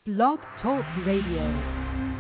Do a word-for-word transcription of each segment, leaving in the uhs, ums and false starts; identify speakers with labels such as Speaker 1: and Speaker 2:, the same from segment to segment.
Speaker 1: Blog Talk Radio.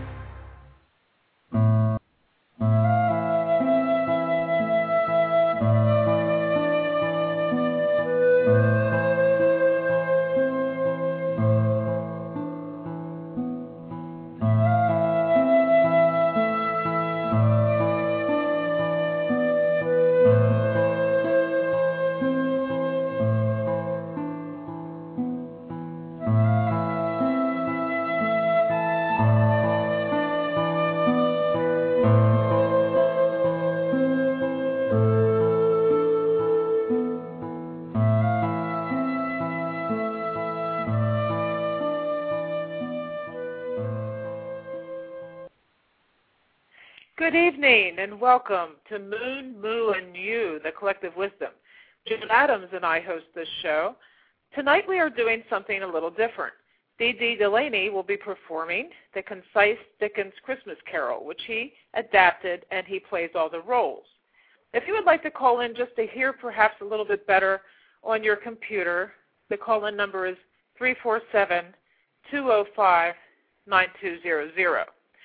Speaker 2: Good evening and welcome to Moon, Moo, and You, the Collective Wisdom. Jim Adams and I host this show. Tonight we are doing something a little different. Dee Dee Delaney will be performing the concise Dickens Christmas Carol, which he adapted and he plays all the roles. If you would like to call in just to hear perhaps a little bit better on your computer, the call-in number is three four seven, two zero five, nine two zero zero.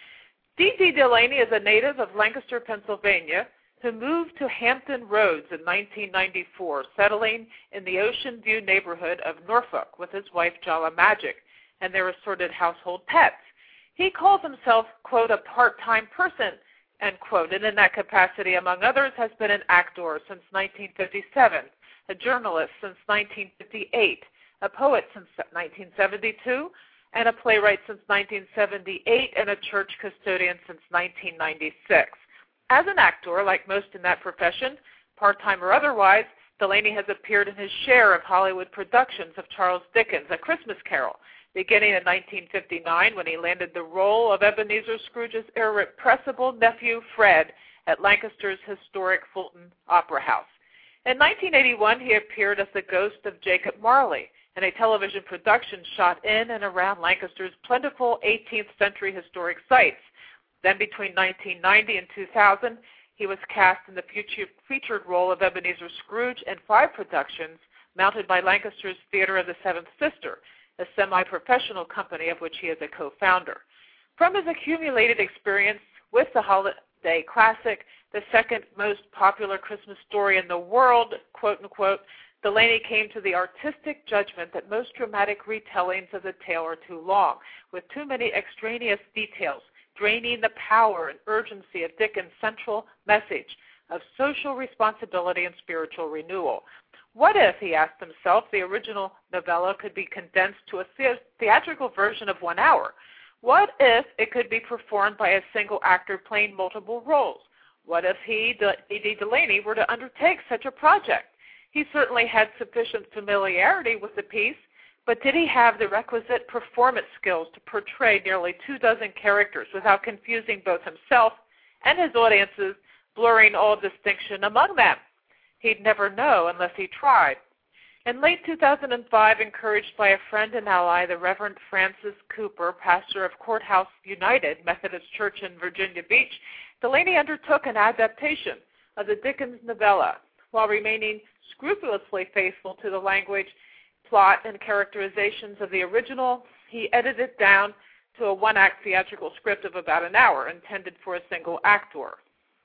Speaker 2: Dee Dee Delaney is a native of Lancaster, Pennsylvania, who moved to Hampton Roads in nineteen ninety-four, settling in the Ocean View neighborhood of Norfolk with his wife, Jala Magic, and their assorted household pets. He calls himself, quote, a part-time person, end quote, and in that capacity, among others, has been an actor since nineteen fifty-seven, a journalist since nineteen fifty-eight, a poet since nineteen seventy-two, and a playwright since nineteen seventy-eight, and a church custodian since nineteen ninety-six. As an actor, like most in that profession, part-time or otherwise, Delaney has appeared in his share of Hollywood productions of Charles Dickens' A Christmas Carol, beginning in nineteen fifty-nine when he landed the role of Ebenezer Scrooge's irrepressible nephew, Fred, at Lancaster's historic Fulton Opera House. In nineteen eighty-one, he appeared as the ghost of Jacob Marley, in a television production shot in and around Lancaster's plentiful eighteenth century historic sites. Then between nineteen ninety and two thousand, he was cast in the future, featured role of Ebenezer Scrooge in five productions mounted by Lancaster's Theatre of the Seventh Sister, a semi-professional company of which he is a co-founder. From his accumulated experience with the holiday classic, the second most popular Christmas story in the world, quote-unquote, Delaney came to the artistic judgment that most dramatic retellings of the tale are too long, with too many extraneous details, draining the power and urgency of Dickens' central message of social responsibility and spiritual renewal. What if, he asked himself, the original novella could be condensed to a the- theatrical version of one hour? What if it could be performed by a single actor playing multiple roles? What if he, Dee Dee Delaney, were to undertake such a project? He certainly had sufficient familiarity with the piece, but did he have the requisite performance skills to portray nearly two dozen characters without confusing both himself and his audiences, blurring all distinction among them? He'd never know unless he tried. In late two thousand five, encouraged by a friend and ally, the Reverend Francis Cooper, pastor of Courthouse United Methodist Church in Virginia Beach, Delaney undertook an adaptation of the Dickens novella, while remaining scrupulously faithful to the language, plot, and characterizations of the original. He edited it down to a one-act theatrical script of about an hour, intended for a single actor.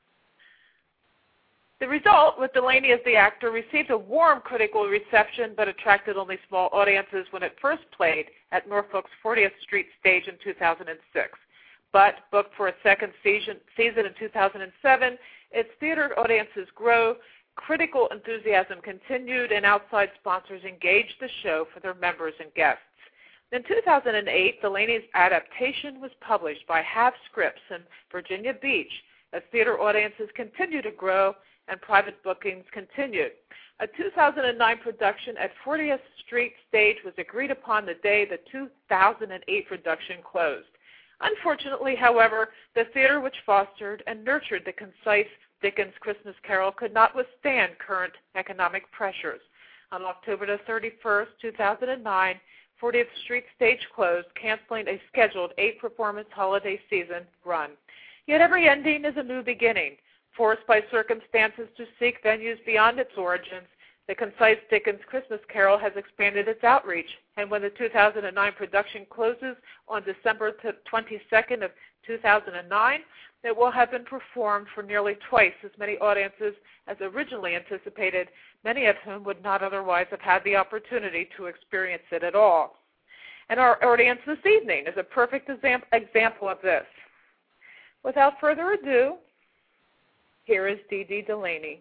Speaker 2: The result, with Delaney as the actor, received a warm critical reception but attracted only small audiences when it first played at Norfolk's fortieth Street stage in two thousand six. But, booked for a second season, season in two thousand seven, its theater audiences grew, critical enthusiasm continued, and outside sponsors engaged the show for their members and guests. In two thousand eight, Delaney's adaptation was published by Have Scripts in Virginia Beach as theater audiences continued to grow and private bookings continued. A two thousand nine production at fortieth Street stage was agreed upon the day the two thousand eight production closed. Unfortunately, however, the theater which fostered and nurtured the concise Dickens' Christmas Carol could not withstand current economic pressures. On October the thirty-first, two thousand nine, fortieth Street stage closed, canceling a scheduled eight-performance holiday season run. Yet every ending is a new beginning. Forced by circumstances to seek venues beyond its origins, The concise Dickens Christmas Carol has expanded its outreach, and when the two thousand nine production closes on December twenty-second of two thousand nine, it will have been performed for nearly twice as many audiences as originally anticipated, many of whom would not otherwise have had the opportunity to experience it at all. And our audience this evening is a perfect exam- example of this. Without further ado, here is Dee Dee Delaney.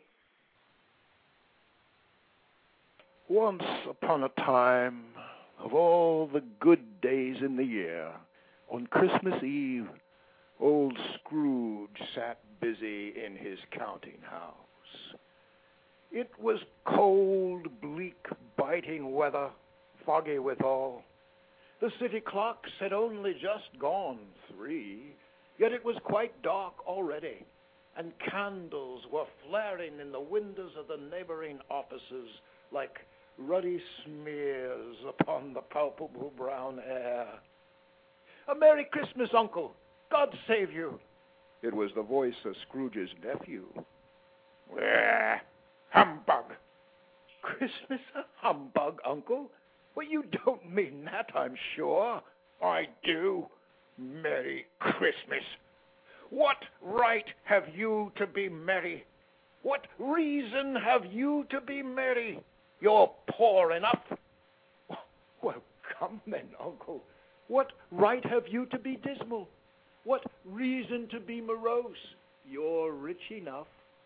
Speaker 3: Once upon a time, of all the good days in the year, on Christmas Eve, old Scrooge sat busy in his counting house. It was cold, bleak, biting weather, foggy withal. The city clocks had only just gone three, yet it was quite dark already, and candles were flaring in the windows of the neighboring offices like ruddy smears upon the palpable brown air. "A Merry Christmas, Uncle! God save you!" It was the voice of Scrooge's nephew. "Well, humbug! Christmas a humbug, Uncle? Well, you don't mean that, I'm sure." "I do. Merry Christmas! What right have you to be merry? What reason have you to be merry? You're poor enough." "Well, come then, Uncle. What right have you to be dismal? What reason to be morose? You're rich enough."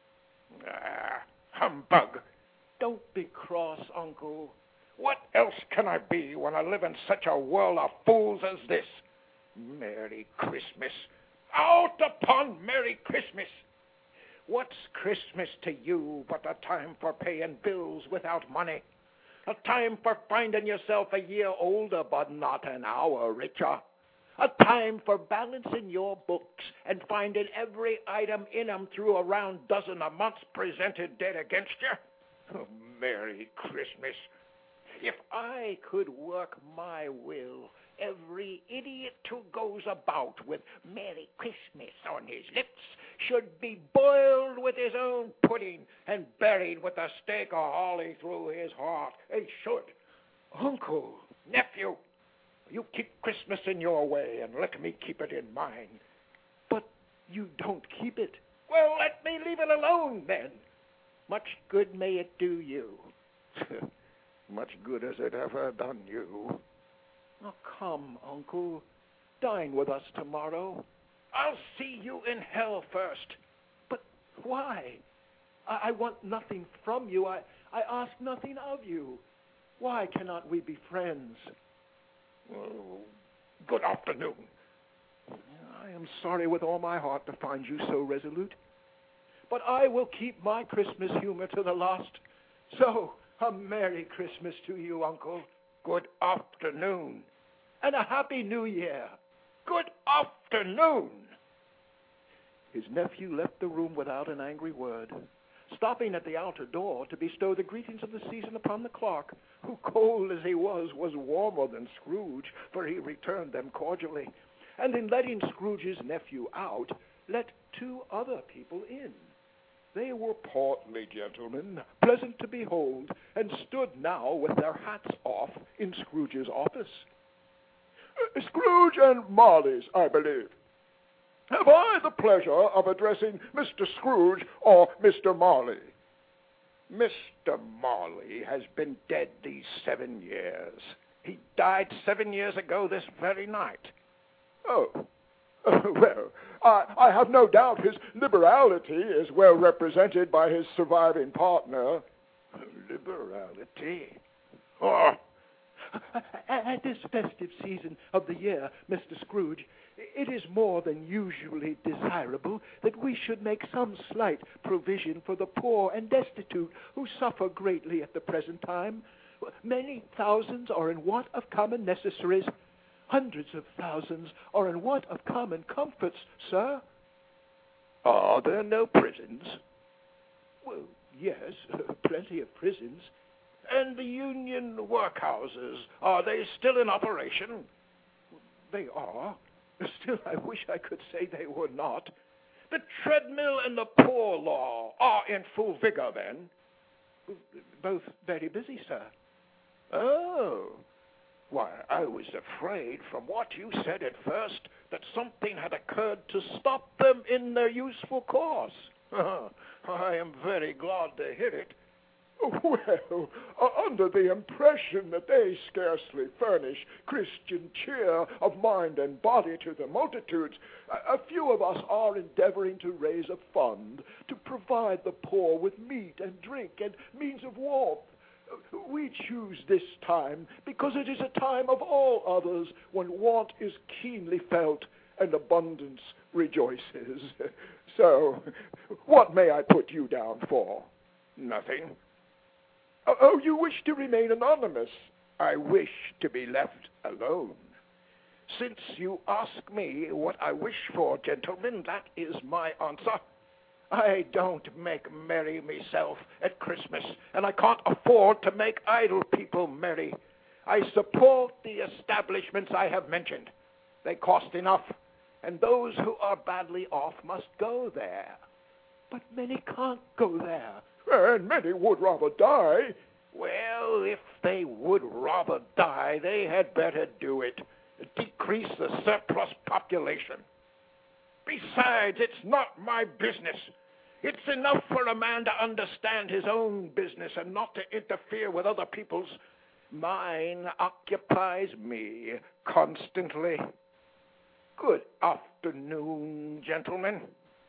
Speaker 3: "Ah, humbug! Don't be cross, Uncle. What else can I be when I live in such a world of fools as this? Merry Christmas! Out upon Merry Christmas! What's Christmas to you but a time for paying bills without money? A time for finding yourself a year older but not an hour richer? A time for balancing your books and finding every item in 'em through a round dozen a month's presented debt against you? Oh, Merry Christmas! If I could work my will, every idiot who goes about with Merry Christmas on his lips should be boiled with his own pudding and buried with a stake of holly through his heart. He should. Uncle, nephew, you keep Christmas in your way and let me keep it in mine." "But you don't keep it." "Well, let me leave it alone, then. Much good may it do you." "Much good has it ever done you." "Oh, come, Uncle. Dine with us tomorrow." "I'll see you in hell first." "But why? I, I want nothing from you. I, I ask nothing of you. Why cannot we be friends?" "Oh, good afternoon." "I am sorry with all my heart to find you so resolute. But I will keep my Christmas humor to the last. So, a Merry Christmas to you, Uncle." "Good afternoon." "And a Happy New Year." "Good afternoon." His nephew left the room without an angry word, stopping at the outer door to bestow the greetings of the season upon the clerk, who, cold as he was, was warmer than Scrooge, for he returned them cordially, and in letting Scrooge's nephew out, let two other people in. They were portly gentlemen, pleasant to behold, and stood now with their hats off in Scrooge's office. "Scrooge and Marley's, I believe. Have I the pleasure of addressing Mister Scrooge or Mister Marley?" "Mister Marley has been dead these seven years. He died seven years ago this very night." "Oh. Well, I, I have no doubt his liberality is well represented by his surviving partner." "Liberality? Oh." "At this festive season of the year, Mister Scrooge, it is more than usually desirable that we should make some slight provision for the poor and destitute who suffer greatly at the present time. Many thousands are in want of common necessaries. Hundreds of thousands are in want of common comforts, sir." "Are there no prisons?" "Well, yes, plenty of prisons." "And the union workhouses, are they still in operation?" "They are. Still, I wish I could say they were not." "The treadmill and the poor law are in full vigor, then?" both very busy, sir. Oh. Why, I was afraid from what you said at first that something had occurred to stop them in their useful course. I am very glad to hear it.
Speaker 4: Well, uh, under the impression that they scarcely furnish Christian cheer of mind and body to the multitudes, a, a few of us are endeavoring to raise a fund to provide the poor with meat and drink and means of warmth. We choose this time because it is a time of all others when want is keenly felt and abundance rejoices. So, what may I put you down for?
Speaker 3: Nothing.
Speaker 4: Oh, you wish to remain anonymous?
Speaker 3: I wish to be left alone. Since you ask me what I wish for, gentlemen, that is my answer. I don't make merry myself at Christmas, and I can't afford to make idle people merry. I support the establishments I have mentioned. They cost enough, and those who are badly off must go there. But many can't go there.
Speaker 4: And many would rather die.
Speaker 3: Well, if they would rather die, they had better do it. Decrease the surplus population. Besides, it's not my business. It's enough for a man to understand his own business and not to interfere with other people's. Mine occupies me constantly. Good afternoon, gentlemen.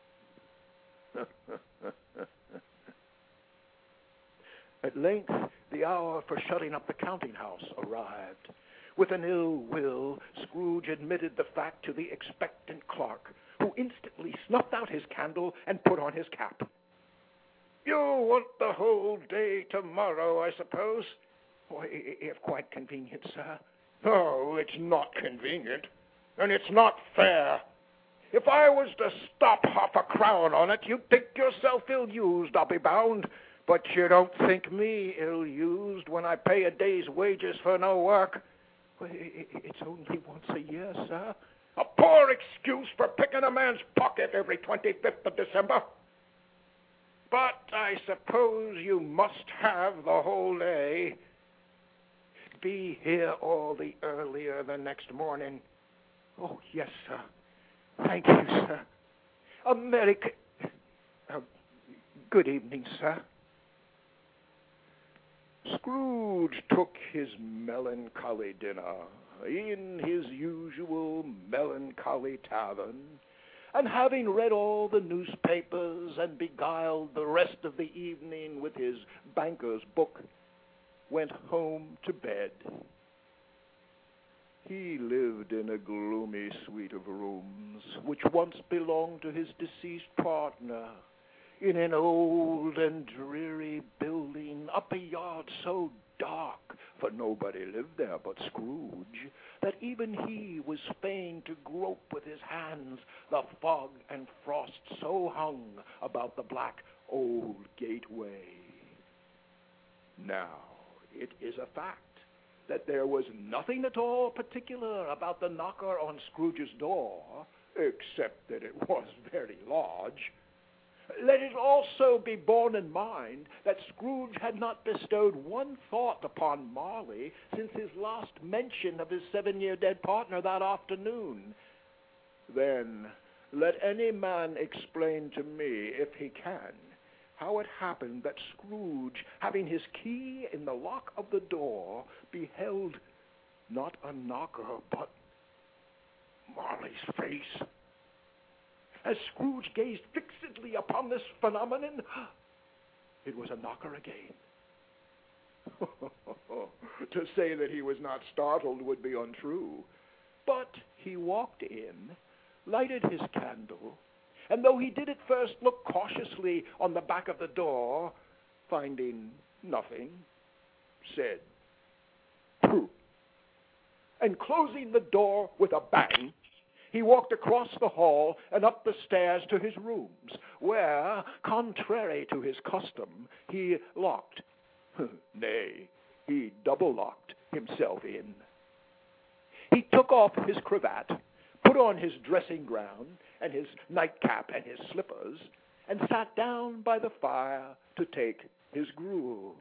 Speaker 3: At length, the hour for shutting up the counting house arrived. With an ill will, Scrooge admitted the fact to the expectant clerk, who instantly snuffed out his candle and put on his cap. You want the whole day tomorrow, I suppose? Oh, if quite convenient, sir.
Speaker 4: Oh, it's not convenient, and it's not fair. If I was to stop half a crown on it, you'd think yourself ill-used, I'll be bound.
Speaker 3: But you don't think me ill-used when I pay a day's wages for no work? Well, it's only once a year, sir.
Speaker 4: A poor excuse for picking a man's pocket every twenty-fifth of December.
Speaker 3: But I suppose you must have the whole day. Be here all the earlier the next morning. Oh, yes, sir. Thank you, sir. America. Uh, good evening, sir. Scrooge took his melancholy dinner in his usual melancholy tavern, and having read all the newspapers and beguiled the rest of the evening with his banker's book, went home to bed. He lived in a gloomy suite of rooms which once belonged to his deceased partner, in an old and dreary building up a yard so dark, for nobody lived there but Scrooge, that even he was fain to grope with his hands, the fog and frost so hung about the black old gateway. Now, it is a fact that there was nothing at all particular about the knocker on Scrooge's door, except that it was very large. Let it also be borne in mind that Scrooge had not bestowed one thought upon Marley since his last mention of his seven-year dead partner that afternoon. Then let any man explain to me, if he can, how it happened that Scrooge, having his key in the lock of the door, beheld not a knocker, but Marley's face. As Scrooge gazed fixedly upon this phenomenon, it was a knocker again. To say that he was not startled would be untrue. But he walked in, lighted his candle, and though he did at first look cautiously on the back of the door, finding nothing, said, "Pooh," and closing the door with a bang, he walked across the hall and up the stairs to his rooms, where, contrary to his custom, he locked, nay, he double-locked himself in. He took off his cravat, put on his dressing gown and his nightcap and his slippers, and sat down by the fire to take his gruel.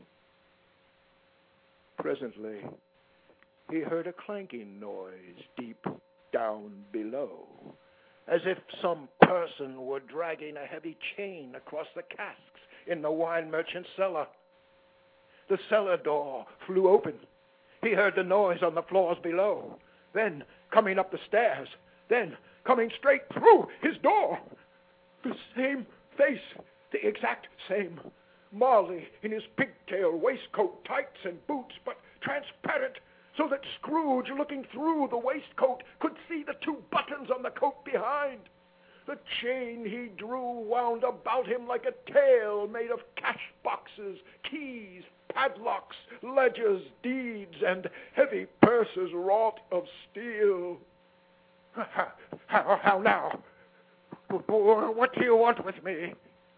Speaker 3: Presently, he heard a clanking noise deep down below, as if some person were dragging a heavy chain across the casks in the wine merchant's cellar. The cellar door flew open. He heard the noise on the floors below, then coming up the stairs, then coming straight through his door. The same face, the exact same. Marley in his pigtail waistcoat, tights and boots, but transparent, so that Scrooge, looking through the waistcoat, could see the two buttons on the coat behind. The chain he drew wound about him like a tail made of cash boxes, keys, padlocks, ledgers, deeds, and heavy purses wrought of steel. How, how, how now? What do you want with me?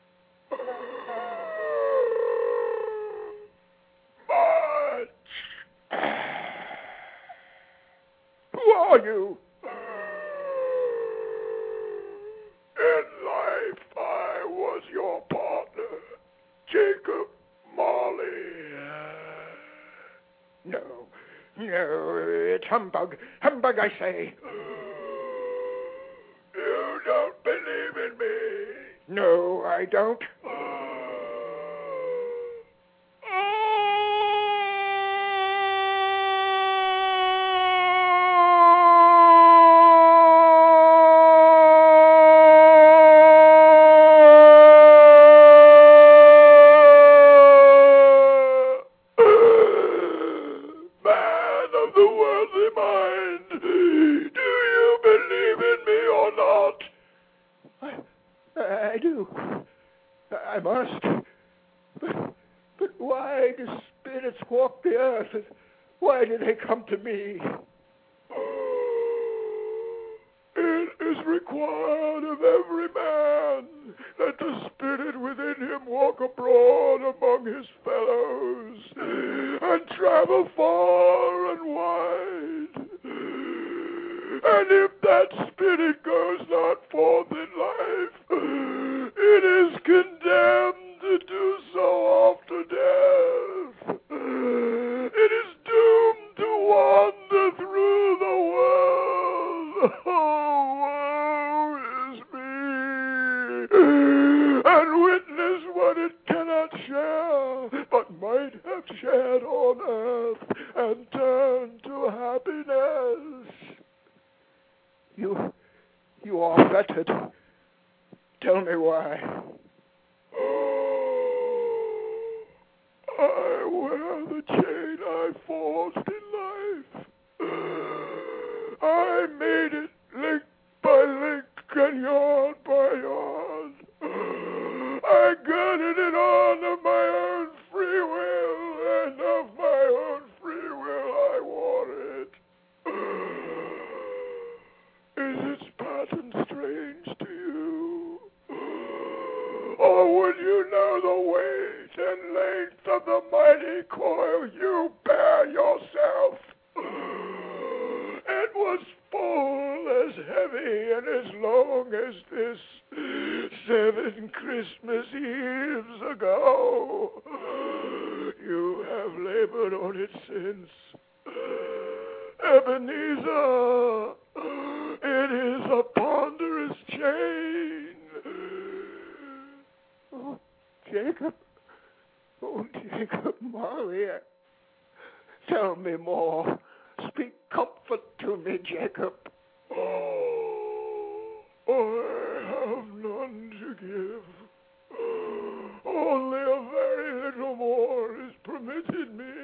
Speaker 3: Much. Who are you? In life, I was your partner, Jacob Marley. No, no, it's humbug. Humbug, I say. You don't believe in me. No, I don't. I do. I must. But, but why do spirits walk the earth? And why do they come to me? It is required of every man that the spirit within him walk abroad among his fellows and travel far and wide. And if that spirit goes not forth in life, it is condemned to do so after death. It is doomed to wander through the world. Oh, woe is me! And witness what it cannot share, but might have shared on earth and turned to happiness. You, you are fettered. Tell me why. I wear the chain I forged in life. I made it link by link and yard by yard. I girded it on of my own free will, and of my own free will I wore it. Is its pattern strange to you? Or would you know the weight and length of the mighty coil you bear yourself? It was full as heavy and as long as this seven Christmas Eves ago. You have labored on it since. Ebenezer, it is a ponderous chain. Oh, Jacob. Oh, Jacob Marley. Tell me more. Speak comfort to me, Jacob. Oh, I have none to give. Only a very little more is permitted me.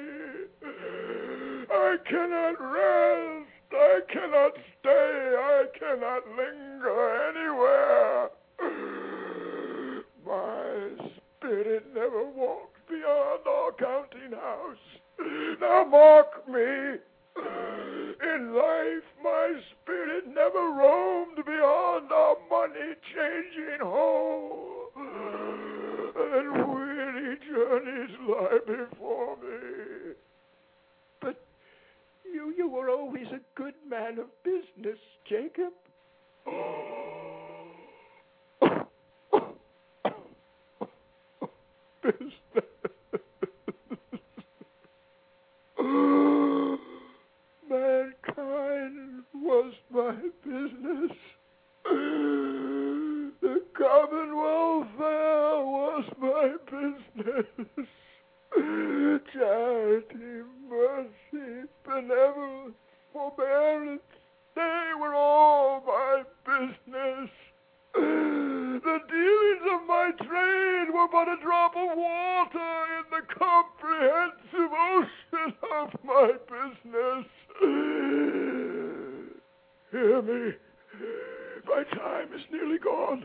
Speaker 3: I cannot rest. I cannot stay. I cannot linger anywhere. My spirit never walked beyond our counting house. Now mark me. In life, my spirit never roamed beyond our money-changing hole. And weary journeys lie before me. But you, you were always a good man of business, Jacob. Business.
Speaker 4: was my business. The common welfare was my business. Charity, mercy, benevolence, forbearance, they were all my business. The dealings of my trade were but a drop of water in the comprehensive ocean of my business. Hear me. My time is nearly gone.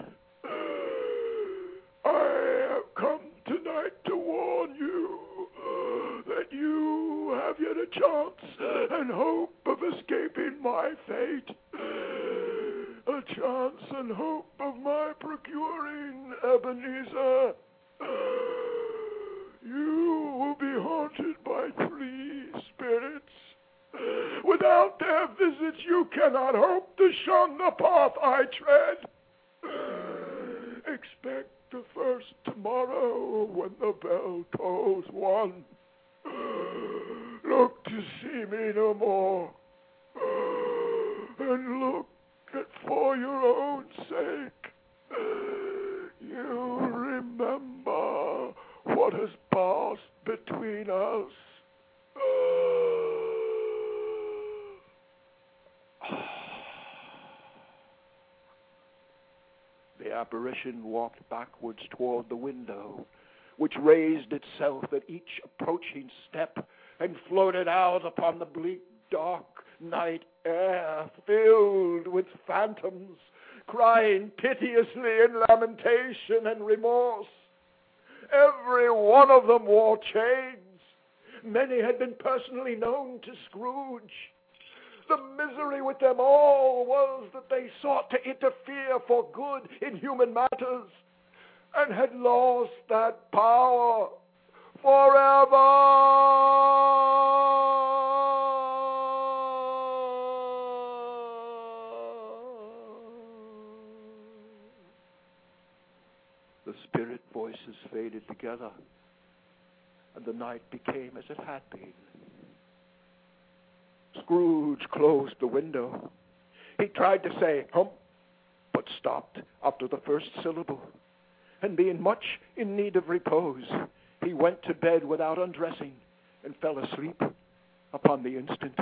Speaker 4: I have come tonight to warn you that you have yet a chance and hope of escaping my fate. A chance and hope of my procuring Ebenezer. You will be haunted by three spirits. Without their visits, you cannot hope to shun the path I tread. Expect the first tomorrow when the bell tolls one. Look to see me no more. And look that for your own sake, you remember what has passed between us. The apparition walked backwards toward the window, which raised itself at each approaching step and floated out upon the bleak, dark night air filled with phantoms, crying piteously in lamentation and remorse. Every one of them wore chains. Many had been personally known to Scrooge. The misery with them all was that they sought to interfere for good in human matters and had lost that power forever. The spirit voices faded together, and the night became as it had been. Scrooge closed the window. He tried to say, "Hump," but stopped after the first syllable. And being much in need of repose, he went to bed without undressing and fell asleep upon the instant.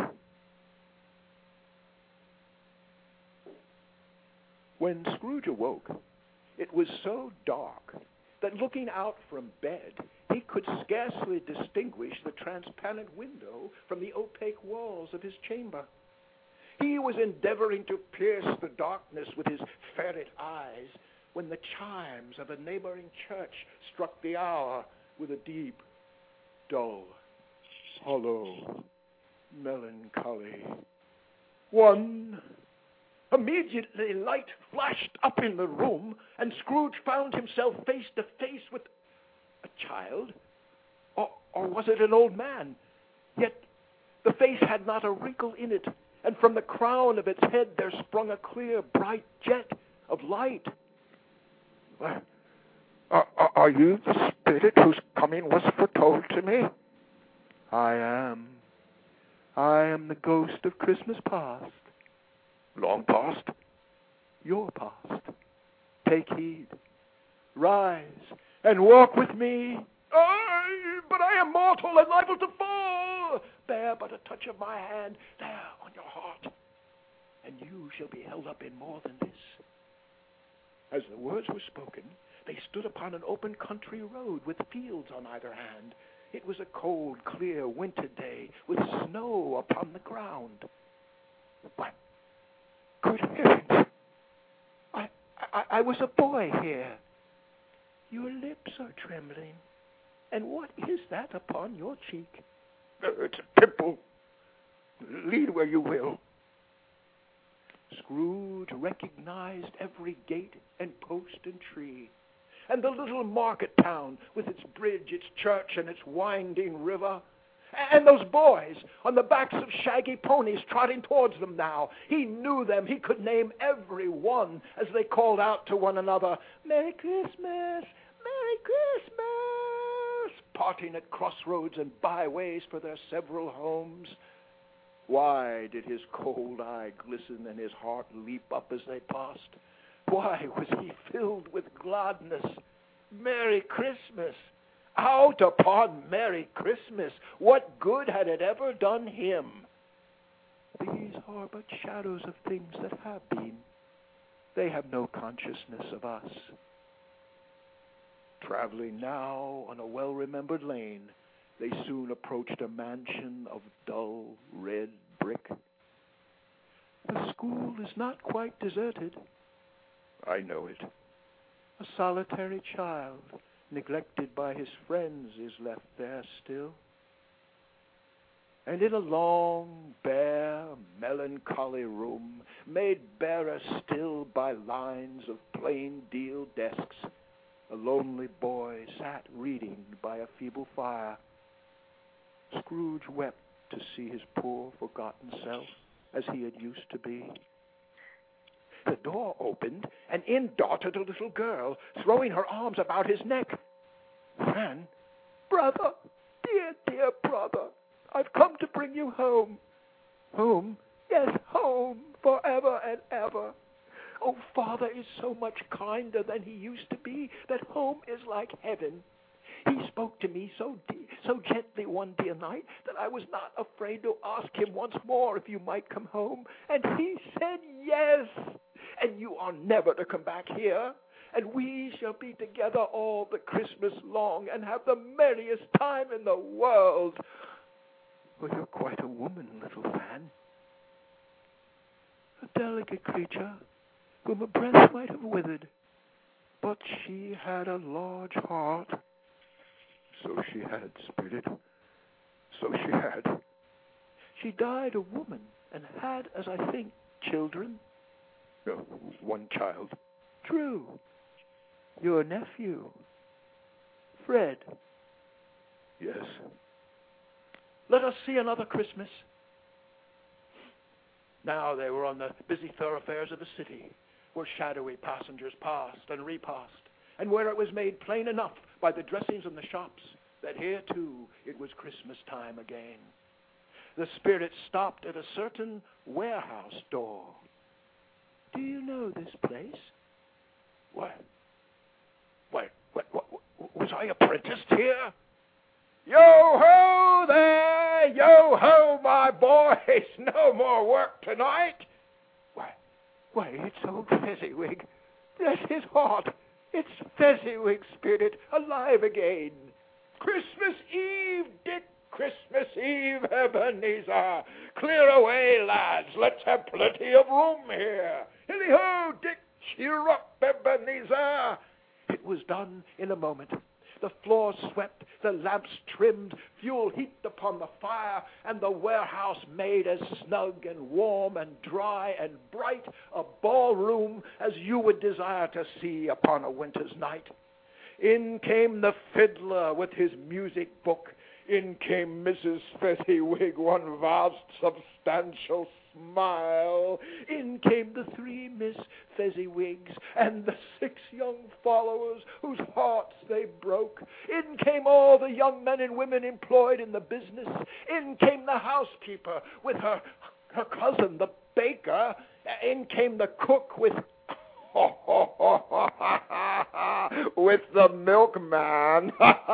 Speaker 4: When Scrooge awoke, it was so dark that looking out from bed, he could scarcely distinguish the transparent window from the opaque walls of his chamber. He was endeavoring to pierce the darkness with his ferret eyes when the chimes of a neighboring church struck the hour with a deep, dull, hollow melancholy. One. Immediately light flashed up in the room, and Scrooge found himself face to face with a child, or, or was it an old man? Yet the face had not a wrinkle in it, and from the crown of its head there sprung a clear, bright jet of light. Are, are, are you the spirit whose coming was foretold to me? I am. I am the ghost of Christmas past. Long past? Your past. Take heed. Rise and walk with me. I, but I am mortal and liable to fall. Bear but a touch of my hand there on your heart, and you shall be held up in more than this. As the words were spoken, they stood upon an open country road with fields on either hand. It was a cold, clear winter day with snow upon the ground. What? Good heavens! I, I, I was a boy here. Your lips are trembling. And what is that upon your cheek? Uh, it's a pimple. Lead where you will. Scrooge recognized every gate and post and tree, and the little market town with its bridge, its church, and its winding river. And those boys on the backs of shaggy ponies trotting towards them now. He knew them. He could name every one as they called out to one another, "Merry Christmas! Merry Christmas!" parting at crossroads and byways for their several homes.
Speaker 3: Why did his cold eye glisten and his heart leap up as they passed? Why was he filled with gladness? Merry Christmas! Out upon Merry Christmas! What good had it ever done him? These are but shadows of things that have been. They have no consciousness of us. Traveling now on a well-remembered lane, they soon approached a mansion of dull red brick. The school is not quite deserted. I know it. A solitary child, neglected by his friends, is left there still. And in a long, bare, melancholy room, made barer still by lines of plain deal desks, a lonely boy sat reading by a feeble fire. Scrooge wept to see his poor, forgotten self as he had used to be. The door opened, and in darted a little girl, throwing her arms about his neck. Fran, brother, dear, dear brother, I've come to bring you home. Home? Yes, home, forever and ever. Oh, Father is so much kinder than he used to be that home is like heaven. He spoke to me so de- so gently one dear night that I was not afraid to ask him once more if you might come home. And he said yes. And you are never to come back here. And we shall be together all the Christmas long and have the merriest time in the world. Well, you're quite a woman, little Fan. A delicate creature whom a breath might have withered. But she had a large heart. So she had, Spirit. So she had. She died a woman and had, as I think, children. No, one child. True. Your nephew. Fred. Yes. Let us see another Christmas. Now they were on the busy thoroughfares of the city, where shadowy passengers passed and repassed, and where it was made plain enough by the dressings in the shops that here, too, it was Christmas time again. The Spirit stopped at a certain warehouse door. Do you know this place? What? What? What? what, what was I apprenticed here? Yo-ho there! Yo-ho, my boys! No more work tonight! Why, why, it's old Fezziwig. Bless his heart. It's Fezziwig, Spirit, alive again. Christmas Eve, Dick. Christmas Eve, Ebenezer. Clear away, lads. Let's have plenty of room here. Hilly-ho, Dick. Cheer up, Ebenezer. It was done in a moment. The floor swept, the lamps trimmed, fuel heaped upon the fire, and the warehouse made as snug and warm and dry and bright a ballroom as you would desire to see upon a winter's night. In came the fiddler with his music book. In came Missus Fezziwig, one vast substantial smile. In came the three Miss Fezziwigs and the six young followers whose hearts they broke. In came all the young men and women employed in the business. In came the housekeeper with her, her cousin, the baker. In came the cook with... with the milkman.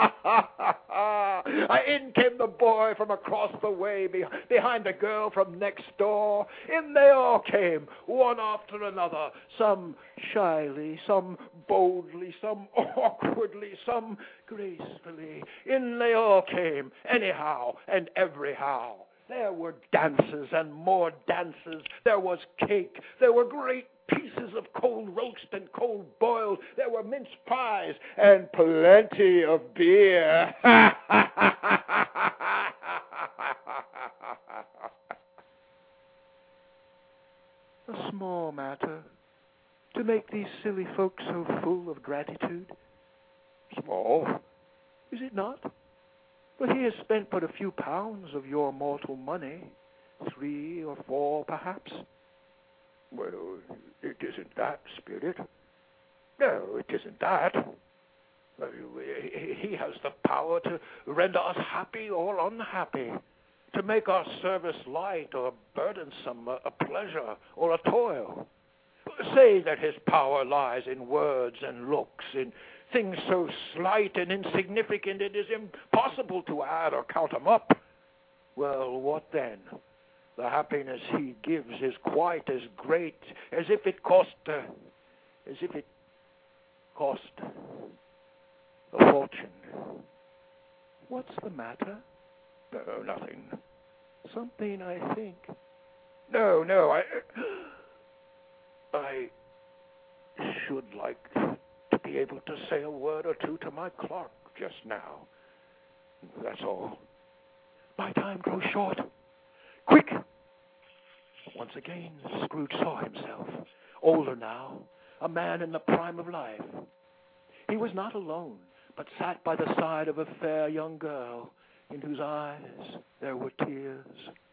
Speaker 3: In came the boy from across the way, be- behind the girl from next door. In they all came, one after another, some shyly, some boldly, some awkwardly, some gracefully. In they all came, anyhow and everyhow. There were dances and more dances. There was cake. There were great pieces of cold roast and cold boiled. There were mince pies and plenty of beer. A small matter to make these silly folks so full of gratitude. Small, is it not? But he has spent but a few pounds of your mortal money, three or four perhaps. Well, it isn't that, Spirit. No, it isn't that. He has the power to render us happy or unhappy. to make our service light or burdensome, a, a pleasure or a toil. Say that his power lies in words and looks, in things so slight and insignificant it is impossible to add or count them up. Well, what then? The happiness he gives is quite as great as if it cost, uh, as if it cost a fortune. What's the matter? No, nothing. Something, I think. No, no, I... I should like to be able to say a word or two to my clerk just now. That's all. My time grows short. Quick! Once again, Scrooge saw himself, older now, a man in the prime of life. He was not alone, but sat by the side of a fair young girl, in whose eyes there were tears.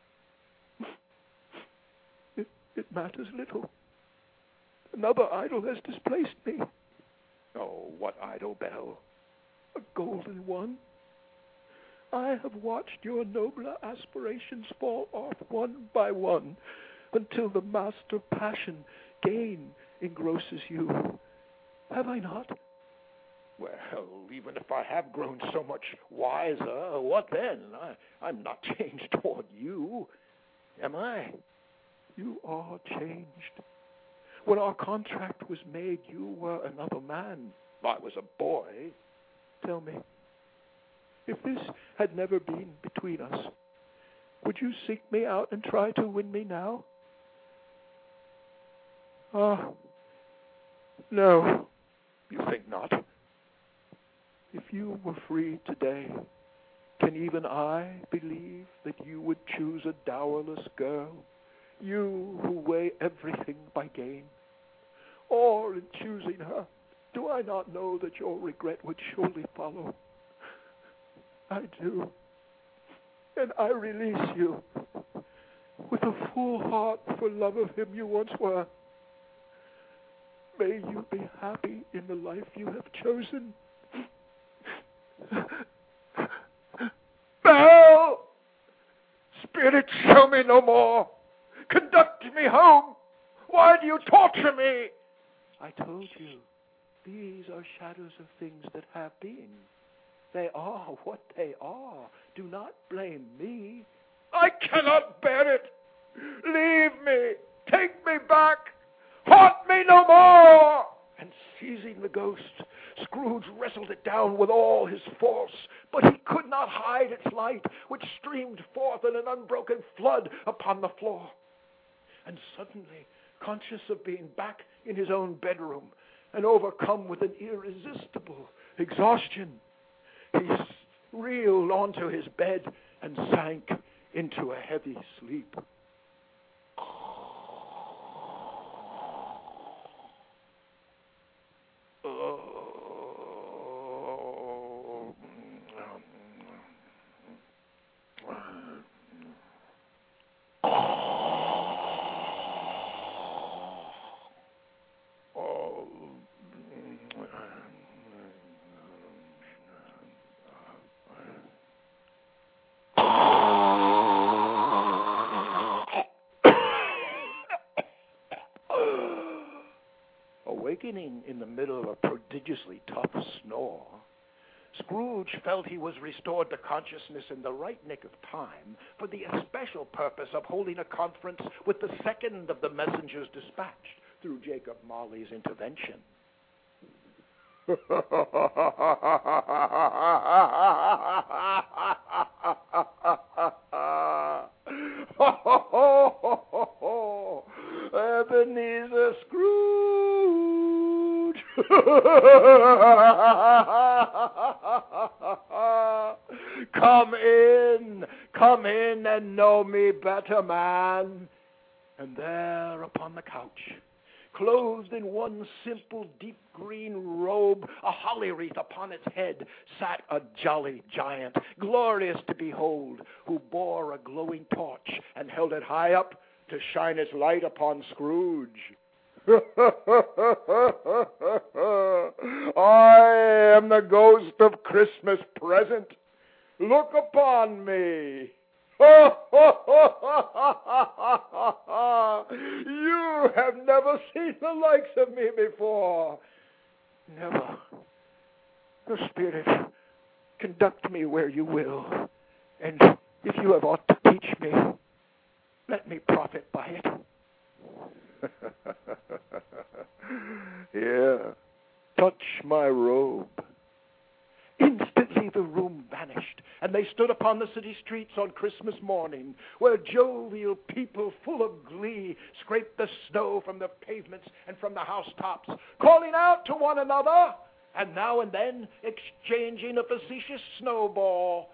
Speaker 3: It, it matters little. Another idol has displaced me. Oh, what idol, Belle? A golden one. I have watched your nobler aspirations fall off one by one, until the master passion, gain, engrosses you. Have I not? Well, even if I have grown so much wiser, what then? I, I'm not changed toward you, am I? You are changed. When our contract was made, you were another man. I was a boy. Tell me, if this had never been between us, would you seek me out and try to win me now? Ah, no, you think not. If you were free today, can even I believe that you would choose a dowerless girl, you who weigh everything by gain? Or in choosing her, do I not know that your regret would surely follow? I do. And I release you with a full heart for love of him you once were. May you be happy in the life you have chosen. Belle! Spirit, show me no more. Conduct me home. Why do you torture me? I told you, these are shadows of things that have been. They are what they are. Do not blame me. I cannot bear it. Leave me. Take me back. Haunt me no more. And seizing the ghost, Scrooge wrestled it down with all his force, but he could not hide its light, which streamed forth in an unbroken flood upon the floor. And suddenly, conscious of being back in his own bedroom and overcome with an irresistible exhaustion, he reeled onto his bed and sank into a heavy sleep. Awakening in the middle of a prodigiously tough snore, Scrooge felt he was restored to consciousness in the right nick of time for the especial purpose of holding a conference with the second of the messengers dispatched through Jacob Marley's intervention. Ebenezer Scrooge! Come in, come in and know me better, man. And there upon the couch, clothed in one simple deep green robe, a holly wreath upon its head, sat a jolly giant, glorious to behold, who bore a glowing torch and held it high up to shine its light upon Scrooge. I am the ghost of Christmas present. Look upon me.
Speaker 4: You have never seen the likes of me before.
Speaker 3: Never. The Spirit, conduct me where you will, and if you have aught to teach me, let me profit by it.
Speaker 4: Yeah. Touch my robe.
Speaker 3: Instantly the room vanished, and they stood upon the city streets on Christmas morning, where jovial people full of glee scraped the snow from the pavements and from the housetops, calling out to one another, and now and then exchanging a facetious snowball.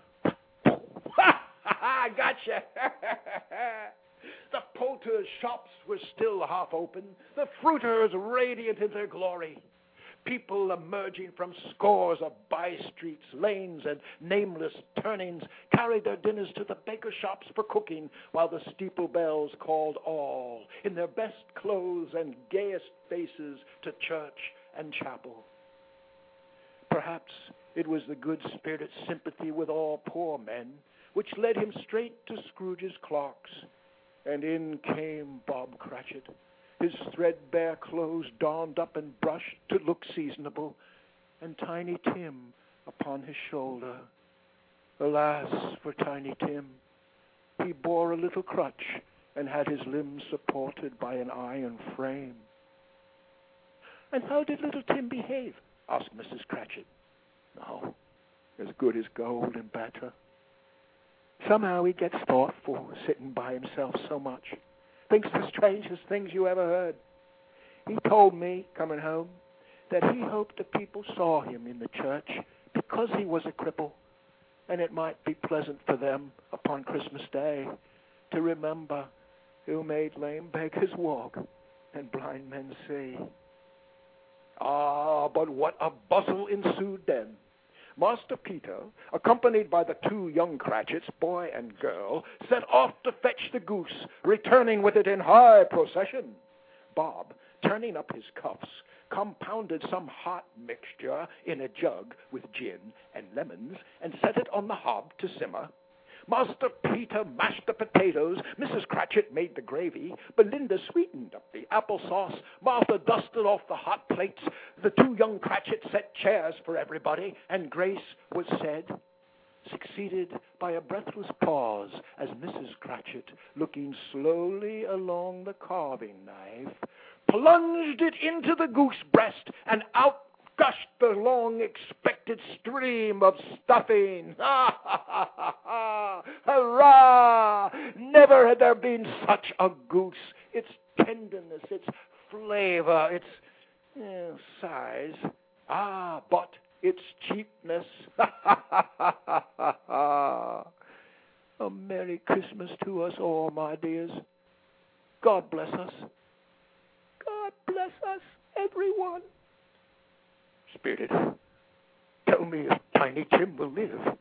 Speaker 3: Ha! Gotcha! The poulterers' shops were still half open, the fruiters radiant in their glory. People emerging from scores of by-streets, lanes, and nameless turnings carried their dinners to the baker shops for cooking, while the steeple bells called all, in their best clothes and gayest faces, to church and chapel. Perhaps it was the good Spirit's sympathy with all poor men which led him straight to Scrooge's clerks, and in came Bob Cratchit, his threadbare clothes donned up and brushed to look seasonable, and Tiny Tim upon his shoulder. Alas for Tiny Tim! He bore a little crutch and had his limbs supported by an iron frame. "And how did little Tim behave?" asked Missus Cratchit. "Oh, as good as gold and better. Somehow he gets thoughtful, sitting by himself so much. Thinks the strangest things you ever heard. He told me, coming home, that he hoped the people saw him in the church because he was a cripple, and it might be pleasant for them upon Christmas Day to remember who made lame beggars walk and blind men see." Ah, but what a bustle ensued then. Master Peter, accompanied by the two young Cratchits, boy and girl, set off to fetch the goose, returning with it in high procession. Bob, turning up his cuffs, compounded some hot mixture in a jug with gin and lemons, and set it on the hob to simmer. Master Peter mashed the potatoes, Missus Cratchit made the gravy, Belinda sweetened up the applesauce, Martha dusted off the hot plates, the two young Cratchits set chairs for everybody, and grace was said, succeeded by a breathless pause as Missus Cratchit, looking slowly along the carving knife, plunged it into the goose breast, and out gushed the long-expected stream of stuffing. Ha, ha, ha, ha, ha! Hurrah! Never had there been such a goose. Its tenderness, its flavor, its eh, size. Ah, but its cheapness. Ha, ha, ha, ha, ha, ha! A Merry Christmas to us all, my dears. God bless us. God bless us, everyone. Spirit, tell me if Tiny Tim will live.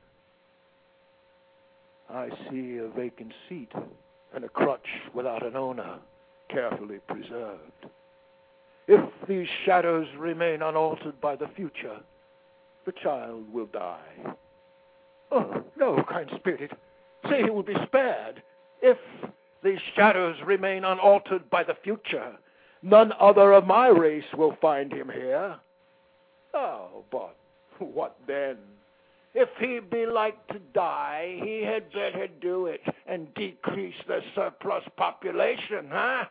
Speaker 3: I see a vacant seat and a crutch without an owner, carefully preserved. If these shadows remain unaltered by the future, the child will die. Oh, no, kind Spirit, say he will be spared. If these shadows remain unaltered by the future, none other of my race will find him here. Oh, but what then? If he be like to die, he had better do it and decrease the surplus population, huh?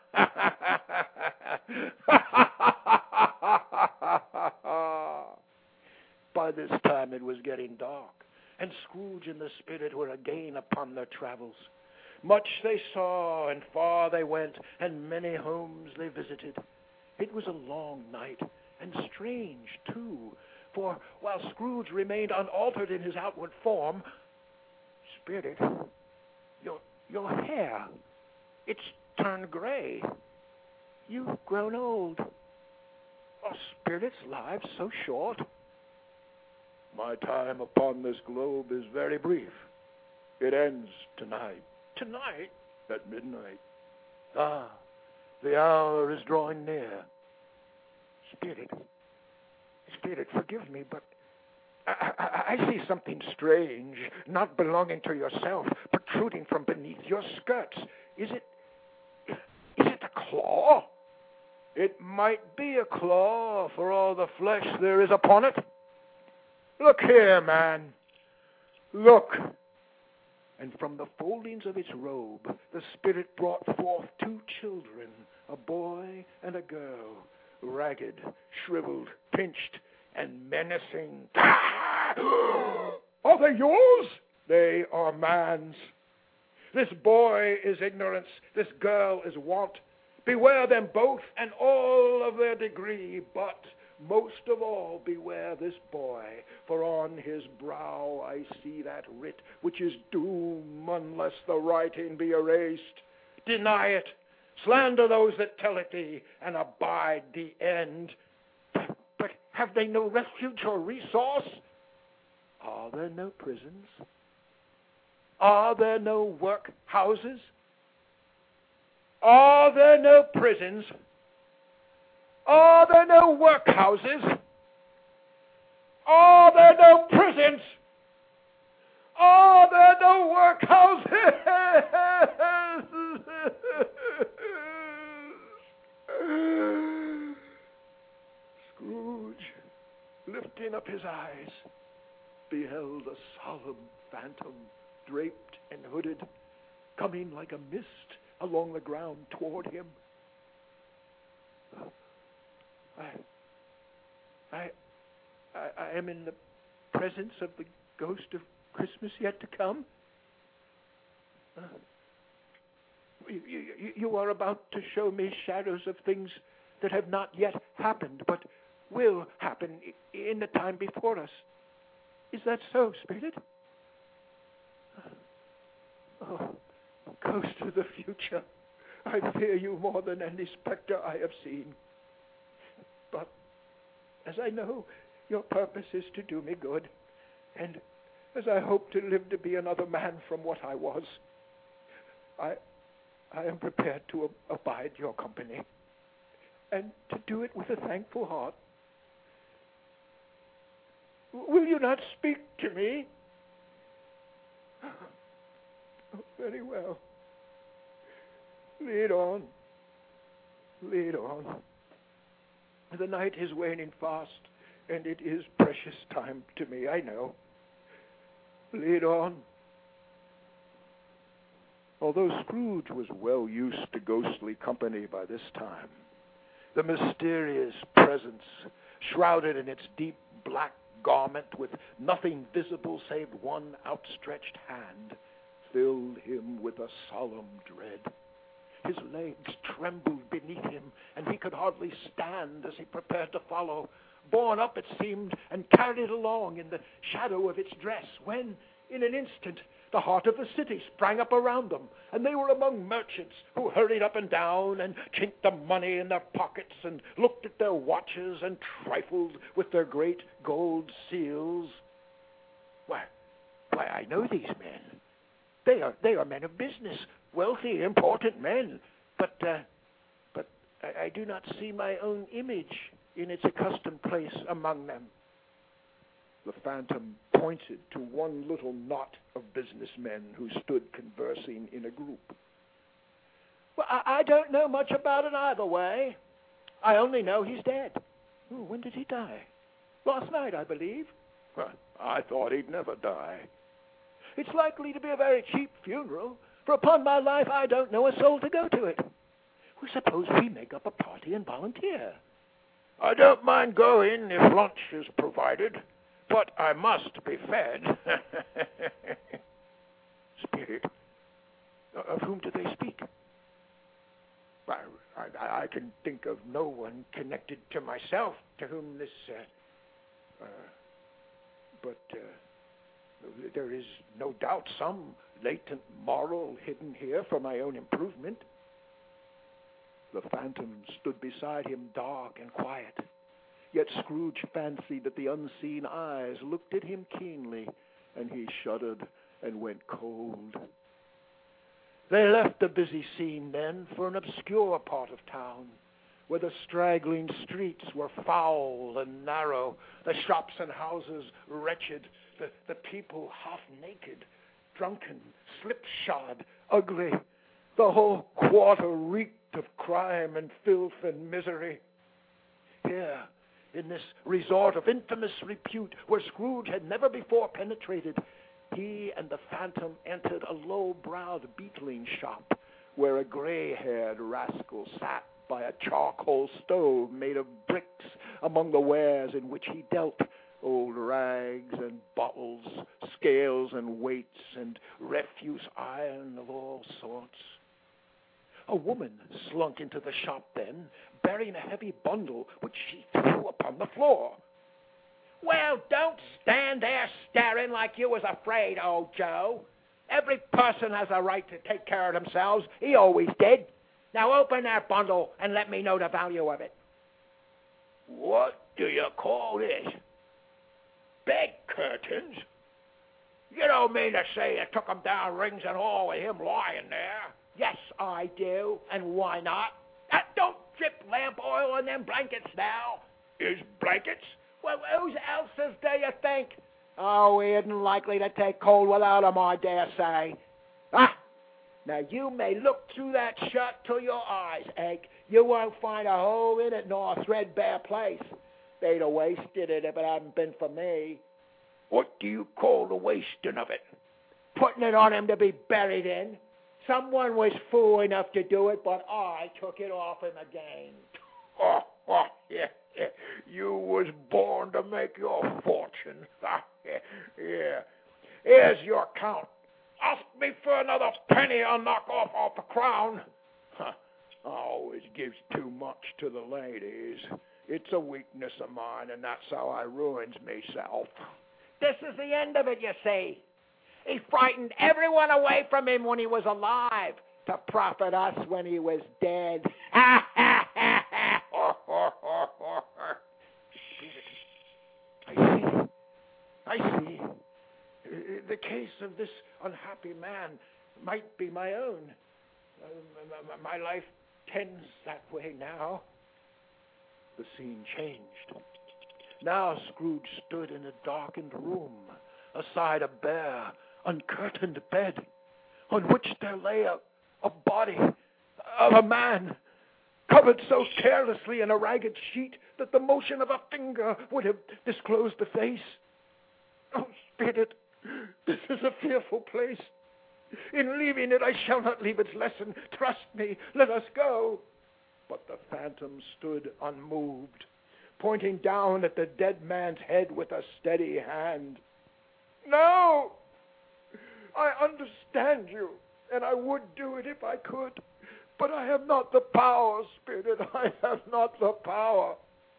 Speaker 3: By this time it was getting dark, and Scrooge and the Spirit were again upon their travels. Much they saw, and far they went, and many homes they visited. It was a long night, and strange, too, for while Scrooge remained unaltered in his outward form, Spirit, your, your hair, it's turned gray. You've grown old. Are Spirit's lives so short? My time upon this globe is very brief. It ends tonight. Tonight? At midnight. Ah, the hour is drawing near. Spirit, Spirit, forgive me, but I, I, I see something strange, not belonging to yourself, protruding from beneath your skirts. Is it... is it a claw? It might be a claw for all the flesh there is upon it. Look here, man. Look. And from the foldings of its robe, the spirit brought forth two children, a boy and a girl, ragged, shriveled, pinched, and menacing. Are they yours? They are man's. This boy is ignorance, this girl is want. Beware them both and all of their degree, but most of all beware this boy, for on his brow I see that writ which is doom unless the writing be erased. Deny it, slander those that tell it thee, and abide the end. But have they no refuge or resource? Are there no prisons? Are there no workhouses? Are there no prisons? Are there no workhouses? Are there no prisons? Are there no workhouses? Scrooge, lifting up his eyes, beheld a solemn phantom, draped and hooded, coming like a mist along the ground toward him. I, I, I, I am in the presence of the ghost of Christmas yet to come. Uh, you, you, you are about to show me shadows of things that have not yet happened, but will happen in the time before us. Is that so, Spirit? Oh, ghost of the future, I fear you more than any specter I have seen. But as I know your purpose is to do me good, and as I hope to live to be another man from what I was, I, I am prepared to ab- abide your company, and to do it with a thankful heart. Will you not speak to me? Oh, very well. Lead on. Lead on. The night is waning fast, and it is precious time to me, I know. Lead on. Although Scrooge was well used to ghostly company by this time, the mysterious presence, shrouded in its deep black garment with nothing visible save one outstretched hand, filled him with a solemn dread. His legs trembled beneath him, and he could hardly stand as he prepared to follow, borne up, it seemed, and carried along in the shadow of its dress, when, in an instant, the heart of the city sprang up around them, and they were among merchants who hurried up and down and chinked the money in their pockets and looked at their watches and trifled with their great gold seals. Why, why, I know these men. They are they are men of business, wealthy, important men. But uh, but I, I do not see my own image in its accustomed place among them. The phantom pointed to one little knot of businessmen who stood conversing in a group. Well, I, I don't know much about it either way. I only know he's dead. Oh, when did he die? Last night, I believe. Well, I thought he'd never die. It's likely to be a very cheap funeral, for upon my life I don't know a soul to go to it. Well, suppose we make up a party and volunteer. I don't mind going if lunch is provided, but I must be fed. Spirit, of whom do they speak? I, I, I can think of no one connected to myself to whom this, uh, uh, but uh, there is no doubt some latent moral hidden here for my own improvement. The phantom stood beside him, dark and quiet. Yet Scrooge fancied that the unseen eyes looked at him keenly, and he shuddered and went cold. They left the busy scene then for an obscure part of town, where the straggling streets were foul and narrow, the shops and houses wretched, the, the people half-naked, drunken, slipshod, ugly. The whole quarter reeked of crime and filth and misery. Here, in this resort of infamous repute, where Scrooge had never before penetrated, he and the Phantom entered a low-browed beetling shop, where a gray-haired rascal sat by a charcoal stove made of bricks among the wares in which he dealt, old rags and bottles, scales and weights, and refuse iron of all sorts. A woman slunk into the shop then, bearing a heavy bundle which she threw upon the floor. "Well, don't stand there staring like you was afraid, old Joe. Every person has a right to take care of themselves. He always did. Now open that bundle and let me know the value of it." "What do you call this? Bed curtains? You don't mean to say you took 'em down rings and all with him lying there?" "Yes, I do. And why not? Uh, don't drip lamp oil on them blankets now." "His blankets? Well, whose else's do you think?" "Oh, he isn't likely to take cold without 'em, I dare say. Ah, now you may look through that shirt till your eyes ache. You won't find a hole in it nor a threadbare place. They'd have wasted it if it hadn't been for me." "What do you call the wasting of it?" "Putting it on him to be buried in. Someone was fool enough to do it, but I took it off him again." "Oh, oh, yeah, yeah. You was born to make your fortune. Ah, yeah, yeah. Here's your count. Ask me for another penny, I'll knock off off the crown." Huh. Always gives too much to the ladies. It's a weakness of mine, and that's how I ruins myself. This is the end of it, you see. He frightened everyone away from him when he was alive, to profit us when he was dead. Ha, ha, ha, ha. I see. I see. The case of this unhappy man might be my own. Uh, my life tends that way now. The scene changed. Now Scrooge stood in a darkened room, aside a bare, uncurtained bed, on which there lay a, a body of a man, covered so carelessly in a ragged sheet that the motion of a finger would have disclosed the face. "Oh, Spirit, this is a fearful place. In leaving it, I shall not leave its lesson. Trust me, let us go." But the Phantom stood unmoved, pointing down at the dead man's head with a steady hand. "No! I understand you, and I would do it if I could. But I have not the power, Spirit. I have not the power.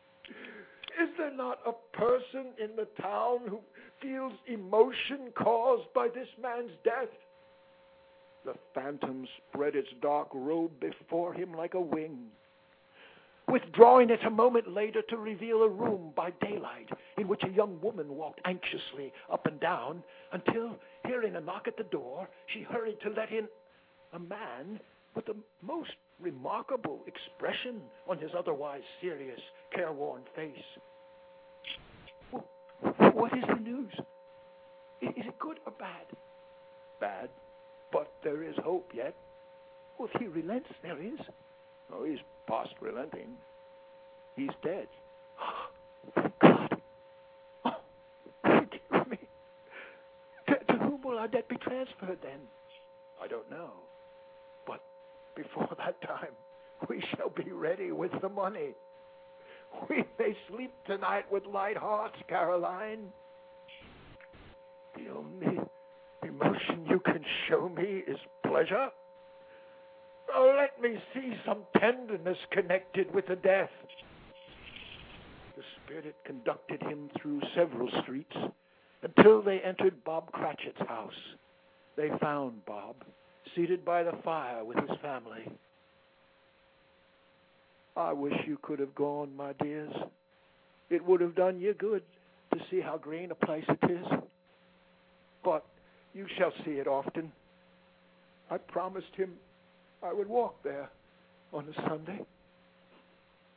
Speaker 3: Is there not a person in the town who feels emotion caused by this man's death?" The Phantom spread its dark robe before him like a wing, withdrawing it a moment later to reveal a room by daylight in which a young woman walked anxiously up and down until, hearing a knock at the door, she hurried to let in a man with the most remarkable expression on his otherwise serious, careworn face. Well, what is the news? Is it good or bad? Bad, but there is hope yet. Well, if he relents, there is. Oh, he's past relenting. He's dead. Thank God. Oh, forgive me. To, to whom will our debt be transferred then? I don't know. But before that time, we shall be ready with the money. We may sleep tonight with light hearts, Caroline. The only emotion you can show me is pleasure. Oh, let me see some tenderness connected with the death. The Spirit conducted him through several streets until they entered Bob Cratchit's house. They found Bob seated by the fire with his family. "I wish you could have gone, my dears. It would have done you good to see how green a place it is. But you shall see it often. I promised him I would walk there on a Sunday.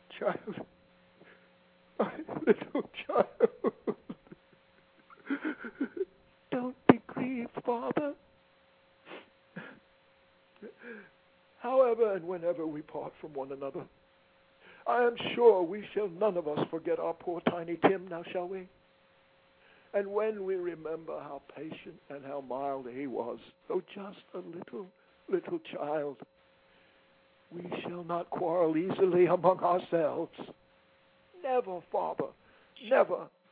Speaker 4: child, my little child. Don't be grieved, Father. However and whenever we part from one another, I am sure we shall none of us forget our poor tiny Tim, now shall we? And when we remember how patient and how mild he was, though just a little, little child, we shall not quarrel easily among ourselves. Never, Father, never.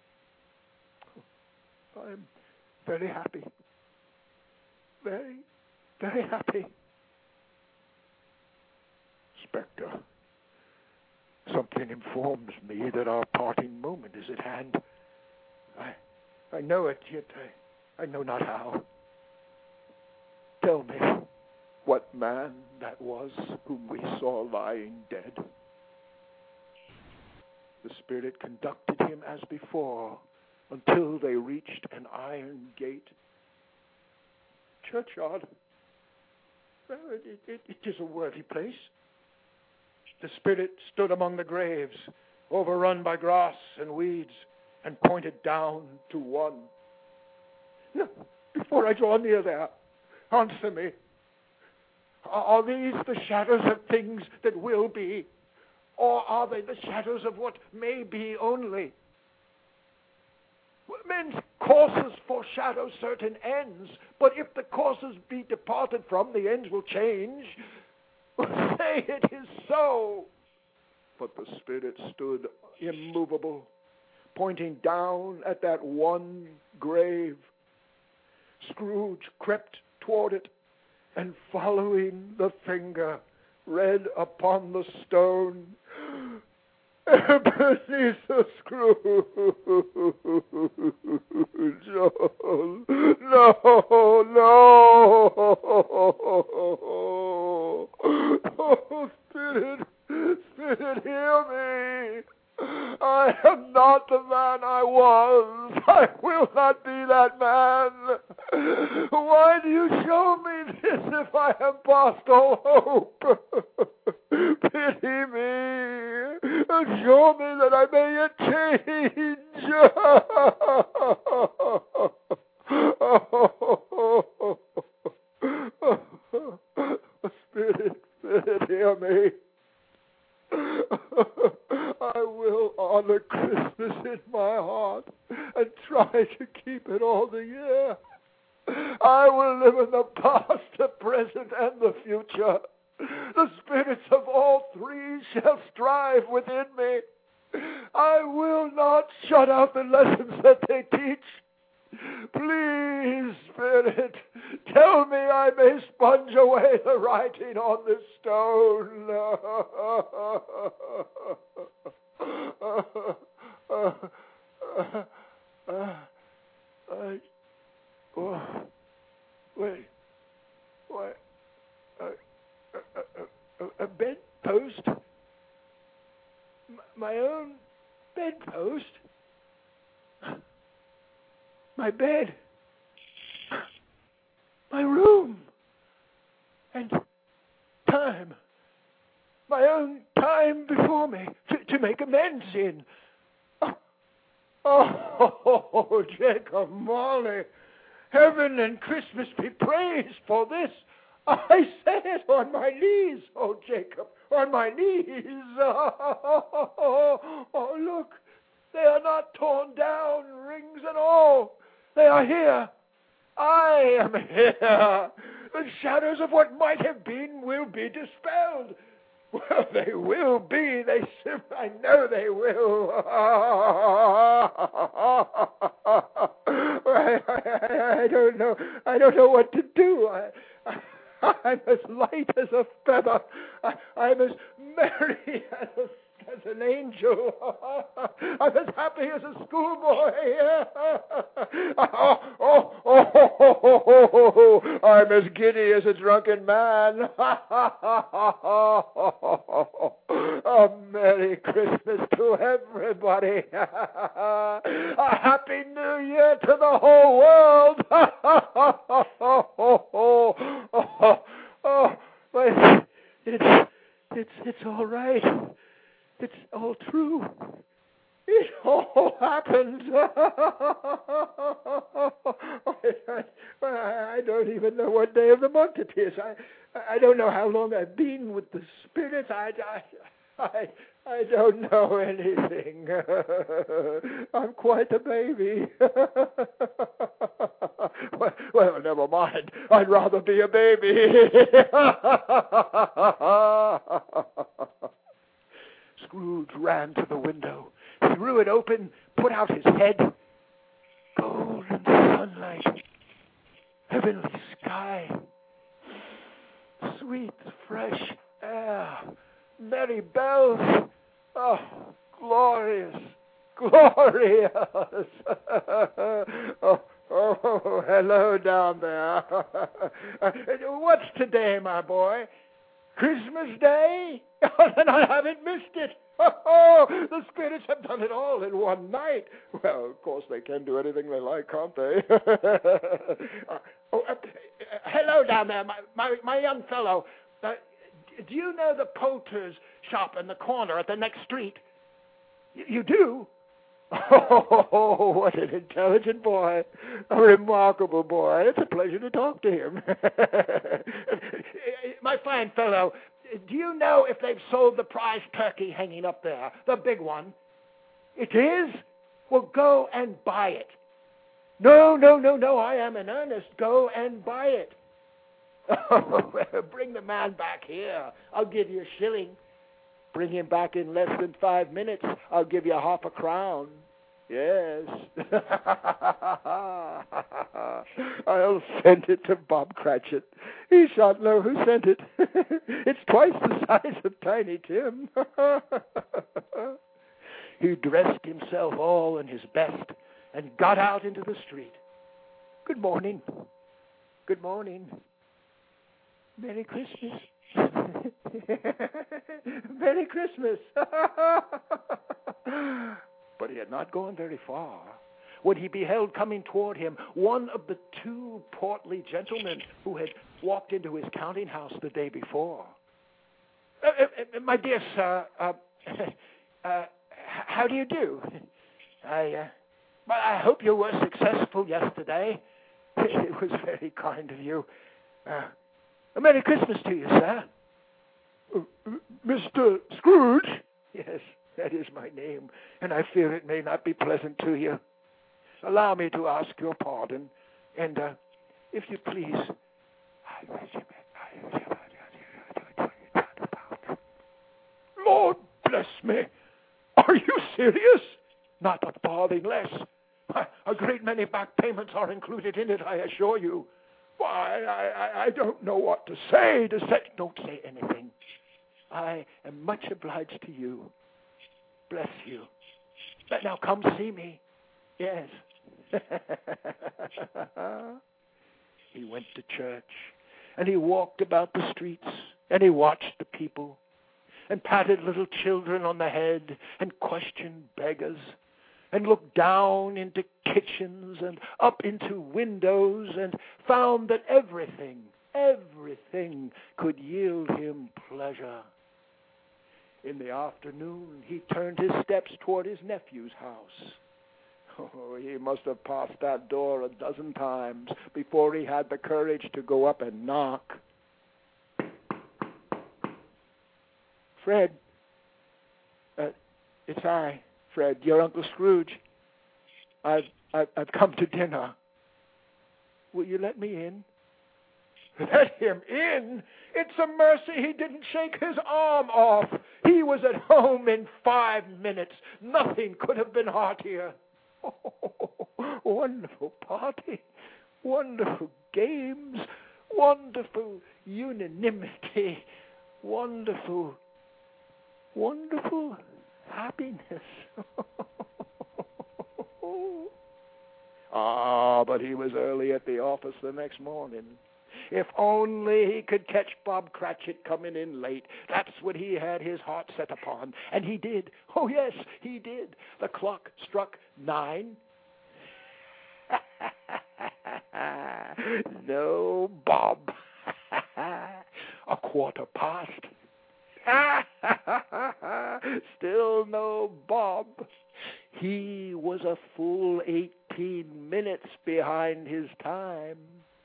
Speaker 4: I am very happy. Very, very happy. Spectre, something informs me that our parting moment is at hand. I I know it, yet I, I know not how. Tell me what man that was whom we saw lying dead. The spirit conducted him as before until they reached an iron gate. Churchyard. Well, it, it, it is a worthy place. The spirit stood among the graves, overrun by grass and weeds, and pointed down to one. Now, before I draw near there, answer me. Are these the shadows of things that will be, or are they the shadows of what may be only? Men's courses foreshadow certain ends, but if the courses be departed from, the ends will change. Say it is so. But the spirit stood immovable, pointing down at that one grave. Scrooge crept toward it, and following the finger, read upon the stone, Ebenezer Scrooge. Oh, no, no. Oh, Spirit, Spirit, hear me. I am not the man I was. I will not be that man. Why do you show me this if I am past all hope? Pity me and show me that I may yet change. Spirit, Spirit, hear me. I will honor Christmas in my heart and try to keep it all the year. I will live in the past, the present, and the future. The spirits of all three shall strive within me. I will not shut out the lessons that they teach. Please, Spirit, tell me I may sponge away the writing on this stone. I, oh, wait, why, a, a, a bedpost? My own bedpost? My bed, my room, and time, my own time before me to, to make amends in. Oh, oh, Jacob Marley, heaven and Christmas be praised for this. I say it on my knees, oh Jacob, on my knees. Oh, oh, look, they are not torn down, rings and all. They are here. I am here. The shadows of what might have been will be dispelled. Well, they will be. They I know they will. I, I, I don't know. I don't know what to do. I, I, I'm as light as a feather. I, I'm as merry as a as an angel. I'm as happy as a schoolboy. oh, oh, oh, oh, oh, oh, I'm as giddy as a drunken man. A Merry Christmas to everybody. A Happy New Year to the whole world. oh, oh, oh, but it's, it's, it's all right.
Speaker 3: It's all true. It all happened. I, I don't even know what day of the month it is. I I don't know how long I've been with the spirits. I, I, I, I don't know anything. I'm quite a baby. well, well, never mind. I'd rather be a baby. Scrooge ran to the window, threw it open, put out his head. Golden sunlight, heavenly sky, sweet, fresh air, merry bells. Oh, glorious, glorious. oh, oh, hello down there. What's today, my boy? Christmas Day? Oh, then I haven't missed it. Oh, the spirits have done it all in one night. Well, of course, they can do anything they like, can't they? uh, oh, uh, hello down there, my, my, my young fellow. Uh, do you know the Poulter's shop in the corner at the next street? Y- you do? Oh, what an intelligent boy. A remarkable boy. It's a pleasure to talk to him. My fine fellow, do you know if they've sold the prize turkey hanging up there, the big one? It is? Well, go and buy it. No, no, no, no, I am in earnest. Go and buy it. Oh, bring the man back here. I'll give you a shilling. Bring him back in less than five minutes. I'll give you half a crown. Yes. I'll send it to Bob Cratchit. He shan't know who sent it. It's twice the size of Tiny Tim. He dressed himself all in his best and got out into the street. Good morning. Good morning. Merry Christmas. Merry Christmas. But he had not gone very far when he beheld coming toward him one of the two portly gentlemen who had walked into his counting house the day before. Uh, uh, my dear sir, uh, uh, how do you do? I, uh, I hope you were successful yesterday. It was very kind of you. Uh, a Merry Christmas to you, sir. Uh, Mister Scrooge? Yes, that is my name, and I fear it may not be pleasant to you. Allow me to ask your pardon, and uh, if you please, Lord bless me, are you serious? Not a farthing less. A great many back payments are included in it, I assure you. Why, I, I, I don't know what to say to say. Don't say anything. I am much obliged to you. Bless you. But now come see me. Yes. He went to church, and he walked about the streets, and he watched the people, and patted little children on the head, and questioned beggars, and looked down into kitchens and up into windows, and found that everything, everything could yield him pleasure. In the afternoon, he turned his steps toward his nephew's house. Oh, he must have passed that door a dozen times before he had the courage to go up and knock. Fred, uh, it's I, Fred, your Uncle Scrooge. I've, I've, I've come to dinner. Will you let me in? Let him in? It's a mercy he didn't shake his arm off. He was at home in five minutes. Nothing could have been heartier. Oh, wonderful party, wonderful games, wonderful unanimity, wonderful, wonderful happiness. Ah, but he was early at the office the next morning. If only he could catch Bob Cratchit coming in late. That's what he had his heart set upon. And he did. Oh, yes, he did. The clock struck nine. No Bob. A quarter past. Still no Bob. He was a full eighteen minutes behind his time.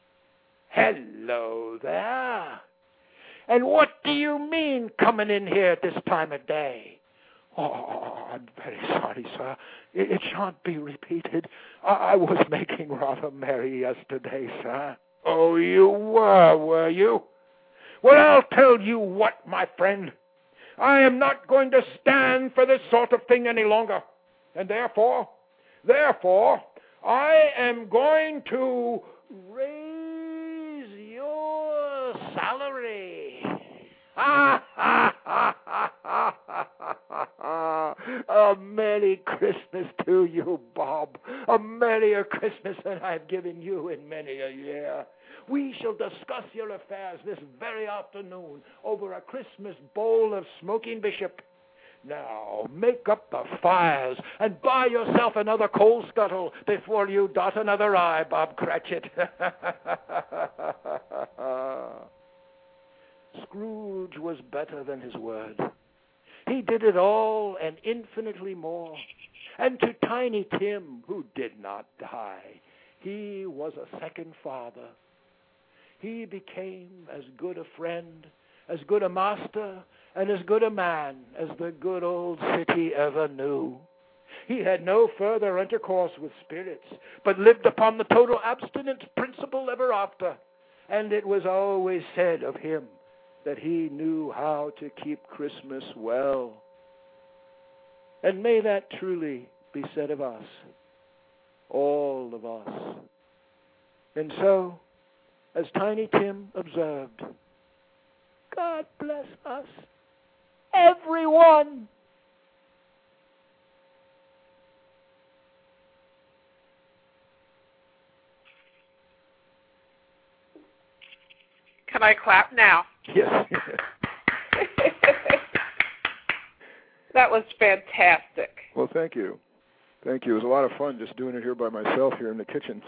Speaker 3: Hello there. And what do you mean coming in here at this time of day? Oh, I'm very sorry, sir. It, it shan't be repeated. I, I was making rather merry yesterday, sir. Oh, you were, were you? Well, I'll tell you what, my friend. I am not going to stand for this sort of thing any longer. And therefore, therefore, I am going to raise your salary. Ha, ha, ha, ha, ha, ha, ha. A Merry Christmas to you, Bob. A merrier Christmas than I've given you in many a year. We shall discuss your affairs this very afternoon over a Christmas bowl of smoking bishop. Now, make up the fires and buy yourself another coal scuttle before you dot another I, Bob Cratchit. Scrooge was better than his word. He did it all and infinitely more. And to Tiny Tim, who did not die, he was a second father. He became as good a friend, as good a master, and as good a man as the good old city ever knew. He had no further intercourse with spirits, but lived upon the total abstinence principle ever after. And it was always said of him that he knew how to keep Christmas well. And may that truly be said of us, all of us. And so, as Tiny Tim observed, God bless us, everyone.
Speaker 2: Can I clap now?
Speaker 3: Yes.
Speaker 2: That was fantastic.
Speaker 3: Well, thank you. Thank you. It was a lot of fun just doing it here by myself here in the kitchen.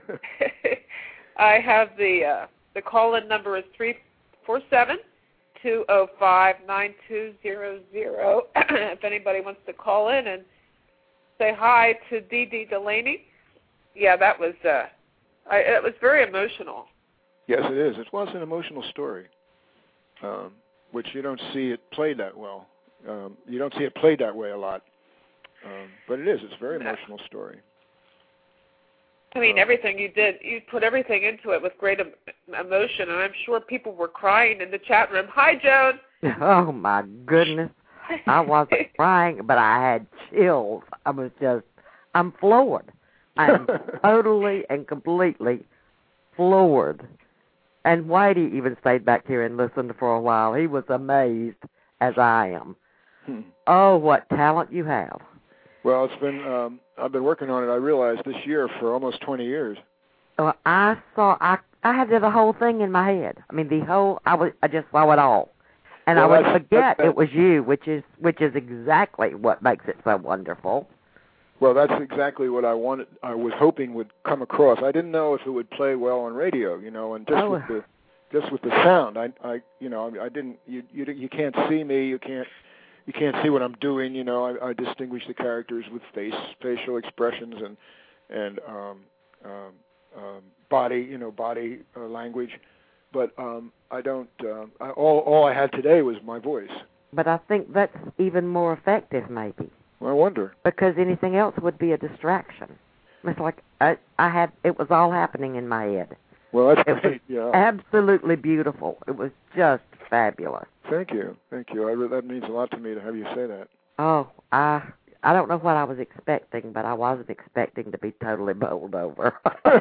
Speaker 2: I have the uh, the call-in number is three four seven, two oh five, nine two zero zero. If anybody wants to call in and say hi to Dee Dee Delaney. Yeah, that was uh, I, it was very emotional.
Speaker 3: Yes, it is. It was an emotional story, um, which you don't see it played that well. Um, you don't see it played that way a lot, um, but it is. It's a very emotional story.
Speaker 2: I mean,
Speaker 3: um,
Speaker 2: everything you did, you put everything into it with great em- emotion, and I'm sure people were crying in the chat room. Hi, Joan.
Speaker 5: Oh, my goodness. I wasn't crying, but I had chills. I was just, I'm floored. I'm totally and completely floored. And Whitey even stayed back here and listened for a while. He was amazed, as I am.
Speaker 3: Hmm.
Speaker 5: Oh, what talent you have.
Speaker 3: Well, it's been, um, I've been working on it, I realized, this year for almost twenty years.
Speaker 5: Well, I saw, I I had the whole thing in my head. I mean, the whole, I, was, I just saw it all. And
Speaker 3: well,
Speaker 5: I would
Speaker 3: that's,
Speaker 5: forget
Speaker 3: that's,
Speaker 5: it was you, which is which is exactly what makes it so wonderful.
Speaker 3: Well, that's exactly what I wanted. I was hoping would come across. I didn't know if it would play well on radio, you know, and just
Speaker 5: oh.
Speaker 3: with the just with the sound. I, I, you know, I didn't. You, you, you can't see me. You can't, you can't see what I'm doing. You know, I, I distinguish the characters with face, facial expressions, and and um, um, um, body, you know, body uh, language. But um, I don't. Uh, I, all all I had today was my voice.
Speaker 5: But I think that's even more effective, maybe.
Speaker 3: I wonder.
Speaker 5: Because anything else would be a distraction. It's like I, I had, it was all happening in my head.
Speaker 3: Well, that's
Speaker 5: it
Speaker 3: great.
Speaker 5: Was
Speaker 3: yeah.
Speaker 5: absolutely beautiful. It was just fabulous.
Speaker 3: Thank you, thank you. I, that means a lot to me to have you say that.
Speaker 5: Oh, I, I don't know what I was expecting, but I wasn't expecting to be totally bowled over.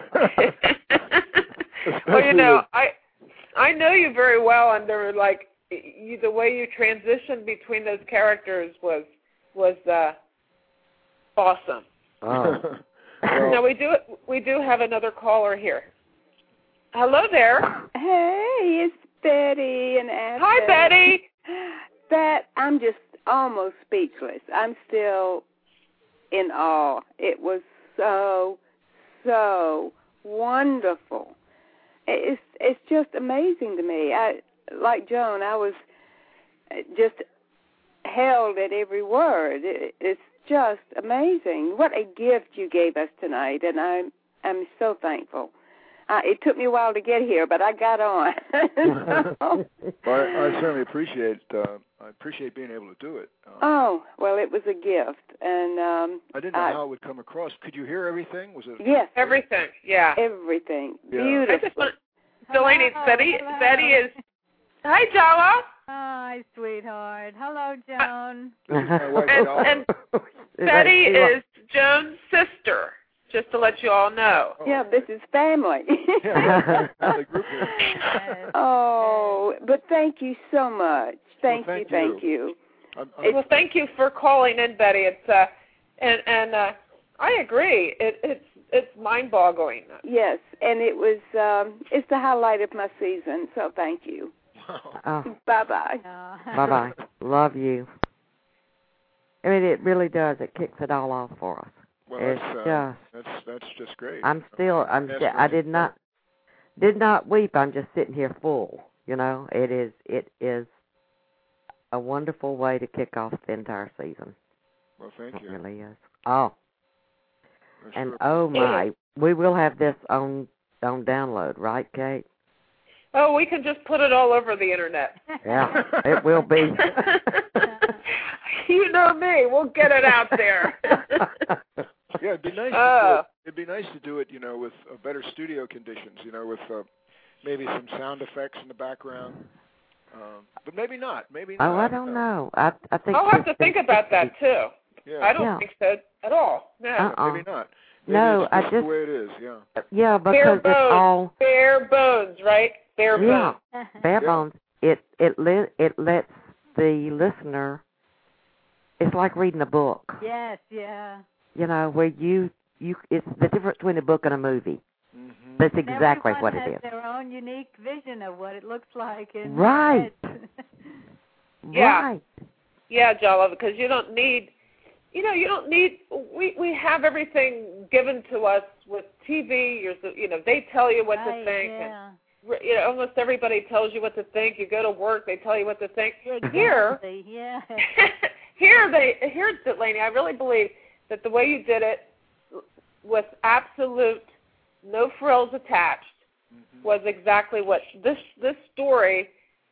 Speaker 2: Well, you know, I, I know you very well, and there were like you, the way you transitioned between those characters was. was uh, awesome.
Speaker 5: Oh.
Speaker 3: Well,
Speaker 2: now we do we do have another caller here. Hello there.
Speaker 6: Hey, it's Betty and Ashley.
Speaker 2: Hi, Betty.
Speaker 6: That I'm just almost speechless. I'm still in awe. It was so so wonderful. It's it's just amazing to me. I like Joan. I was just held at every word. It, it's just amazing. What a gift you gave us tonight, and I'm I'm so thankful. Uh, it took me a while to get here, but I got on. so,
Speaker 3: well, I, I certainly appreciate uh, I appreciate being able to do it. Um,
Speaker 6: oh, well, it was a gift, and um,
Speaker 3: I didn't know
Speaker 6: I,
Speaker 3: how it would come across. Could you hear everything? Was it?
Speaker 6: Yes,
Speaker 2: everything. Yeah,
Speaker 6: everything.
Speaker 3: Yeah.
Speaker 6: Beautiful.
Speaker 2: I just want, Delaney,
Speaker 7: Hello,
Speaker 2: Betty,
Speaker 7: hello.
Speaker 2: Betty is. Hi, Jala.
Speaker 7: Hi, sweetheart. Hello, Joan.
Speaker 3: This is my wife,
Speaker 2: And,
Speaker 3: Donna.
Speaker 2: and Betty is Joan's sister. Just to let you all know.
Speaker 3: Oh,
Speaker 6: Yeah, this is family.
Speaker 3: Yeah, the group here.
Speaker 7: Yes.
Speaker 6: Oh, but thank you so much. Thank,
Speaker 3: Well,
Speaker 6: you,
Speaker 3: thank
Speaker 6: thank
Speaker 3: you.
Speaker 6: you.
Speaker 3: I'm, I'm,
Speaker 2: Well, thank you for calling in, Betty. It's uh, and and uh, I agree. It, it's it's mind-boggling.
Speaker 6: Yes, and it was um, it's the highlight of my season. So thank you.
Speaker 5: Oh,
Speaker 6: Bye bye.
Speaker 7: Oh.
Speaker 5: bye-bye. Love you. I mean, it really does. It kicks it all off for us.
Speaker 3: well,
Speaker 5: It's
Speaker 3: that's, uh,
Speaker 5: just,
Speaker 3: that's that's just great.
Speaker 5: I'm still, I'm,
Speaker 3: That's
Speaker 5: sti- I
Speaker 3: great.
Speaker 5: did not, did not weep. I'm just sitting here full. You know, it is, it is a wonderful way to kick off the entire season.
Speaker 3: Well, thank
Speaker 5: It
Speaker 3: you.
Speaker 5: really is. Oh,
Speaker 3: I
Speaker 5: and
Speaker 3: sure
Speaker 5: oh my, we will have this on on download, right, Kate?
Speaker 2: Oh, we can just put it all over the internet.
Speaker 5: Yeah, it will be.
Speaker 2: You know me. We'll get it out there.
Speaker 3: Yeah, it'd be nice.
Speaker 2: Uh.
Speaker 3: to do it. It'd be nice to do it, you know, with uh, better studio conditions. You know, with uh, maybe some sound effects in the background. Um, but maybe not. Maybe not.
Speaker 5: Oh, I don't know. I I think
Speaker 2: I'll have
Speaker 5: this
Speaker 2: to think
Speaker 5: is-
Speaker 2: about that too.
Speaker 3: Yeah.
Speaker 2: I don't
Speaker 5: Yeah.
Speaker 2: think so at all. No.
Speaker 5: Uh-uh.
Speaker 3: Maybe not. Maybe
Speaker 5: No,
Speaker 3: it's
Speaker 5: I
Speaker 3: just
Speaker 5: just
Speaker 3: the way it is. Yeah.
Speaker 5: yeah
Speaker 2: Bare
Speaker 5: because it's all
Speaker 2: bones. Bare bones, right? Bare
Speaker 5: yeah
Speaker 2: bones.
Speaker 5: bare
Speaker 3: Yeah.
Speaker 5: bones. It it li- it lets the listener. It's like reading a book.
Speaker 7: Yes, yeah.
Speaker 5: You know, where you you it's the difference between a book and a movie.
Speaker 3: Mm-hmm.
Speaker 5: That's exactly
Speaker 7: Everyone
Speaker 5: what
Speaker 7: has
Speaker 5: it is.
Speaker 7: their own unique vision of what it looks like. In
Speaker 5: Right.
Speaker 7: their head.
Speaker 2: Yeah.
Speaker 5: Right.
Speaker 2: Yeah, Jala, because you don't need, you know, you don't need, we, we have everything given to us with T V. You're, you know, they tell you what
Speaker 7: right,
Speaker 2: to think.
Speaker 7: yeah.
Speaker 2: And, you know, almost everybody tells you what to think. You go to work, they tell you what to think.
Speaker 7: Exactly.
Speaker 2: Here,
Speaker 7: Yeah.
Speaker 2: here, they, here, Delaney, I really believe that the way you did it with absolute no frills attached
Speaker 3: Mm-hmm.
Speaker 2: was exactly what this this story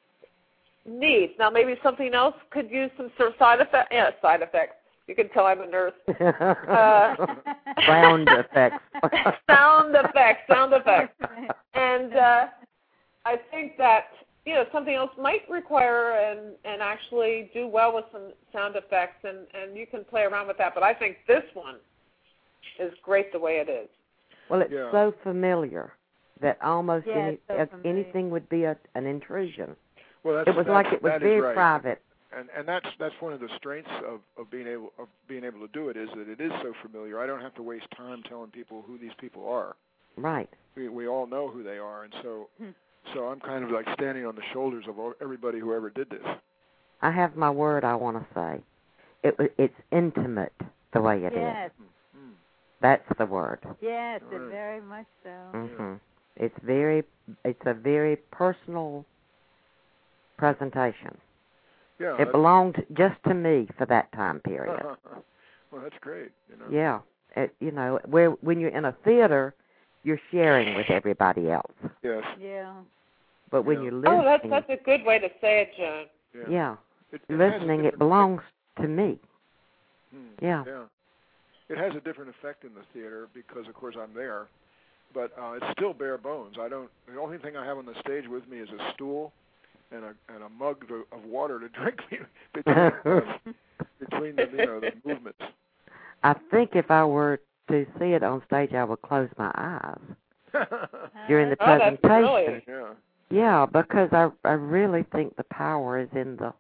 Speaker 2: needs. Now, maybe something else could use some sort of side effect. Yeah, side effects. You can tell I'm a nurse. Uh,
Speaker 5: Sound effects.
Speaker 2: sound effects. Sound effects. And uh, I think that you know something else might require and and actually do well with some sound effects, and and you can play around with that. But I think this one is great the way it is.
Speaker 5: Well, it's
Speaker 3: Yeah.
Speaker 5: so familiar that almost
Speaker 7: Yeah,
Speaker 5: any,
Speaker 7: it's so
Speaker 5: if
Speaker 7: familiar.
Speaker 5: anything would be a, an intrusion.
Speaker 3: Well, that's,
Speaker 5: It was
Speaker 3: that's,
Speaker 5: like it was
Speaker 3: that is
Speaker 5: very
Speaker 3: right.
Speaker 5: private.
Speaker 3: And and that's that's one of the strengths of, of being able of being able to do it is that it is so familiar. I don't have to waste time telling people who these people are.
Speaker 5: Right.
Speaker 3: We we all know who they are, and so
Speaker 7: Hmm.
Speaker 3: so I'm kind of like standing on the shoulders of all, everybody who ever did this.
Speaker 5: I have my word I want to say. It wa- It's intimate the way it is.
Speaker 7: Yes,
Speaker 3: Mm.
Speaker 5: That's the word.
Speaker 7: yes,
Speaker 3: Right.
Speaker 7: it very much so.
Speaker 5: hmm It's very, it's a very personal presentation.
Speaker 3: Yeah.
Speaker 5: It belonged just to me for that time period.
Speaker 3: Well, that's great. You know.
Speaker 5: Yeah. It, you know, where when you're in a theater, you're sharing with everybody else.
Speaker 3: Yes.
Speaker 7: Yeah.
Speaker 5: But when
Speaker 3: Yeah.
Speaker 5: you're
Speaker 2: Oh, that's
Speaker 5: listening,
Speaker 2: that's a good way to say it, Joan.
Speaker 3: Yeah.
Speaker 5: yeah,
Speaker 3: It, it has a
Speaker 5: listening, it
Speaker 3: different
Speaker 5: belongs to me.
Speaker 3: effect. Hmm.
Speaker 5: Yeah.
Speaker 3: Yeah. It has a different effect in the theater because, of course, I'm there, but uh, it's still bare bones. I don't. The only thing I have on the stage with me is a stool and a and a mug to, of water to drink between uh, between the you know the movements.
Speaker 5: I think if I were to see it on stage, I would close my eyes during the
Speaker 2: Oh, that's
Speaker 5: presentation.
Speaker 2: brilliant.
Speaker 3: Yeah.
Speaker 5: Yeah, because I I really think the power is in the.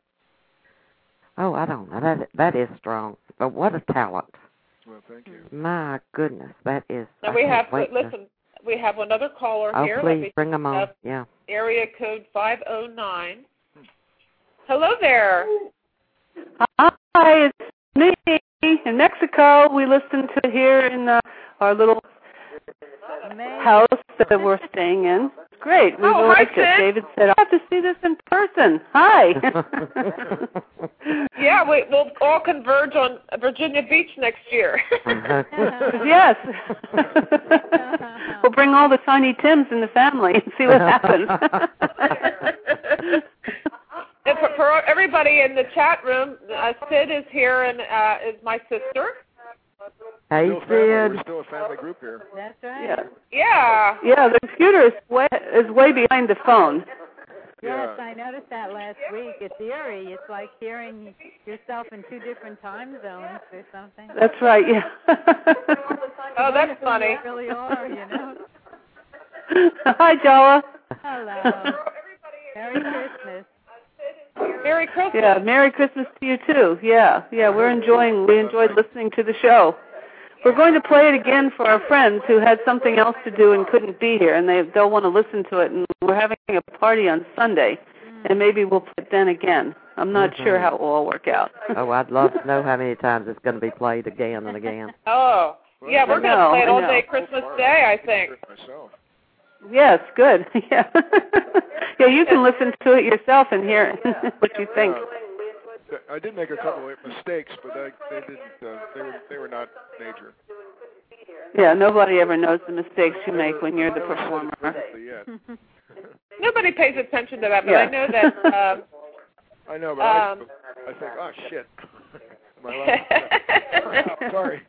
Speaker 5: Oh, I don't know. That that is strong. But what a talent!
Speaker 3: Well, thank you.
Speaker 5: My goodness, that is.
Speaker 2: Now
Speaker 5: I
Speaker 2: we
Speaker 5: can't
Speaker 2: have
Speaker 5: wait to-
Speaker 2: listen. We have another caller
Speaker 5: Oh,
Speaker 2: here. Let
Speaker 5: please
Speaker 2: me-
Speaker 5: bring them on.
Speaker 2: uh,
Speaker 5: Yeah.
Speaker 2: Area code five oh nine. Hello there.
Speaker 8: Hi, it's me in Mexico. We listen to here in uh, our little
Speaker 7: Amazing.
Speaker 8: house that we're staying in. great. We
Speaker 2: Oh,
Speaker 8: really
Speaker 2: hi,
Speaker 8: liked it.
Speaker 2: Sid.
Speaker 8: David said, I have to see this in person. Hi.
Speaker 2: Yeah, we, we'll all converge on Virginia Beach next year.
Speaker 8: Yes. We'll bring all the Tiny Tims in the family and see what happens.
Speaker 2: And for, for everybody in the chat room, uh, Sid is here and uh, is my sister.
Speaker 5: Hey,
Speaker 3: Still family. We're
Speaker 5: Sid.
Speaker 3: still a family group here.
Speaker 7: That's right.
Speaker 8: Yeah.
Speaker 2: Yeah.
Speaker 8: Yeah, the computer is way, is way behind the phone.
Speaker 7: Yes,
Speaker 3: Yeah.
Speaker 7: I noticed that last week. It's eerie. It's like hearing yourself in two different time zones or something.
Speaker 8: That's right, yeah.
Speaker 2: Oh, that's funny.
Speaker 7: You really are, you know.
Speaker 8: Hi, Jala.
Speaker 7: Hello. Merry Christmas.
Speaker 2: Merry Christmas.
Speaker 8: Yeah, Merry Christmas to you too. Yeah, yeah, we're enjoying. We enjoyed listening to the show. We're going to play it again for our friends who had something else to do and couldn't be here, and they they'll want to listen to it. And we're having a party on Sunday, and maybe we'll play it then again. I'm not
Speaker 5: Mm-hmm.
Speaker 8: sure how it will all work out.
Speaker 5: Oh, I'd love to know how many times it's going to be played again and again.
Speaker 2: Oh, yeah, we're
Speaker 8: I
Speaker 2: going to
Speaker 8: know,
Speaker 2: play it
Speaker 8: I
Speaker 2: all
Speaker 8: know.
Speaker 2: day Christmas Day, I think.
Speaker 3: Myself.
Speaker 8: Yes, good. Yeah, yeah. You can listen to it yourself and hear what you think.
Speaker 3: Yeah. I did make a couple of mistakes, but I, they didn't. Uh, they were they were not major.
Speaker 8: Yeah, nobody ever knows the mistakes you make
Speaker 3: Never-
Speaker 8: when you're the
Speaker 3: never said it
Speaker 8: performer.
Speaker 3: perfectly yet.
Speaker 2: Nobody pays attention to that, but
Speaker 8: Yeah.
Speaker 2: I know that... Um,
Speaker 3: I know, but
Speaker 2: Um,
Speaker 3: I, I think, oh shit. Am I allowed to- Sorry.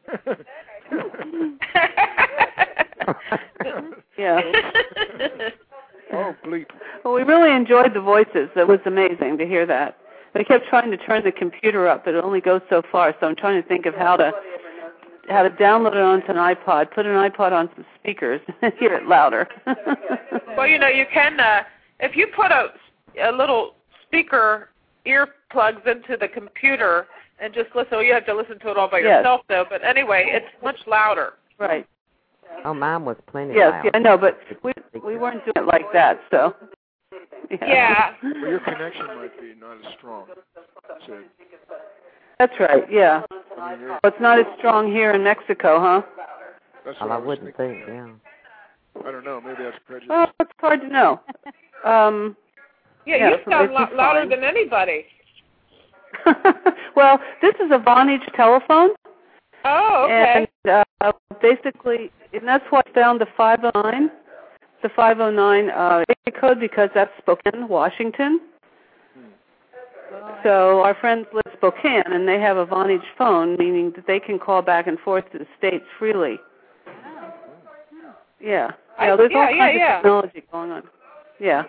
Speaker 8: Yeah.
Speaker 3: Oh, bleep.
Speaker 8: Well, we really enjoyed the voices. It was amazing to hear that. They kept trying to turn the computer up, but it only goes so far. So I'm trying to think of how to how to download it onto an iPod, put an iPod on some speakers, and hear it louder.
Speaker 2: Well, you know, you can, uh, if you put a, a little speaker earplugs into the computer and just listen, well, you have to listen to it all by
Speaker 8: Yes.
Speaker 2: yourself, though, but anyway, it's much louder.
Speaker 8: Right.
Speaker 5: Oh, mine was plenty
Speaker 8: Yes,
Speaker 5: loud.
Speaker 8: yeah, I know, but we we weren't doing it like that, so.
Speaker 2: Yeah.
Speaker 3: Well, your connection might be not as strong. So,
Speaker 8: That's right, yeah.
Speaker 3: I mean, you're-
Speaker 8: Well, it's not as strong here in Mexico, huh?
Speaker 3: that's
Speaker 5: Well,
Speaker 3: what
Speaker 5: I
Speaker 3: was
Speaker 5: wouldn't
Speaker 3: thinking.
Speaker 5: think, yeah.
Speaker 3: I don't know. Maybe that's prejudice.
Speaker 8: Well, it's hard to know. Um,
Speaker 2: Yeah,
Speaker 8: Yeah,
Speaker 2: you sound
Speaker 8: it's
Speaker 2: lo-
Speaker 8: just
Speaker 2: louder
Speaker 8: fine.
Speaker 2: than anybody.
Speaker 8: well, this is a Vonage telephone.
Speaker 2: Oh, okay.
Speaker 8: And uh, basically, and that's why I found the five oh nine, the five oh nine uh, area code, because that's Spokane, Washington. So our friends live in Spokane, and they have a Vonage phone, meaning that they can call back and forth to the States freely. Yeah.
Speaker 2: I-
Speaker 8: Yeah, there's
Speaker 2: yeah,
Speaker 8: all
Speaker 2: yeah,
Speaker 8: kinds
Speaker 2: yeah.
Speaker 8: of technology going on. Yeah.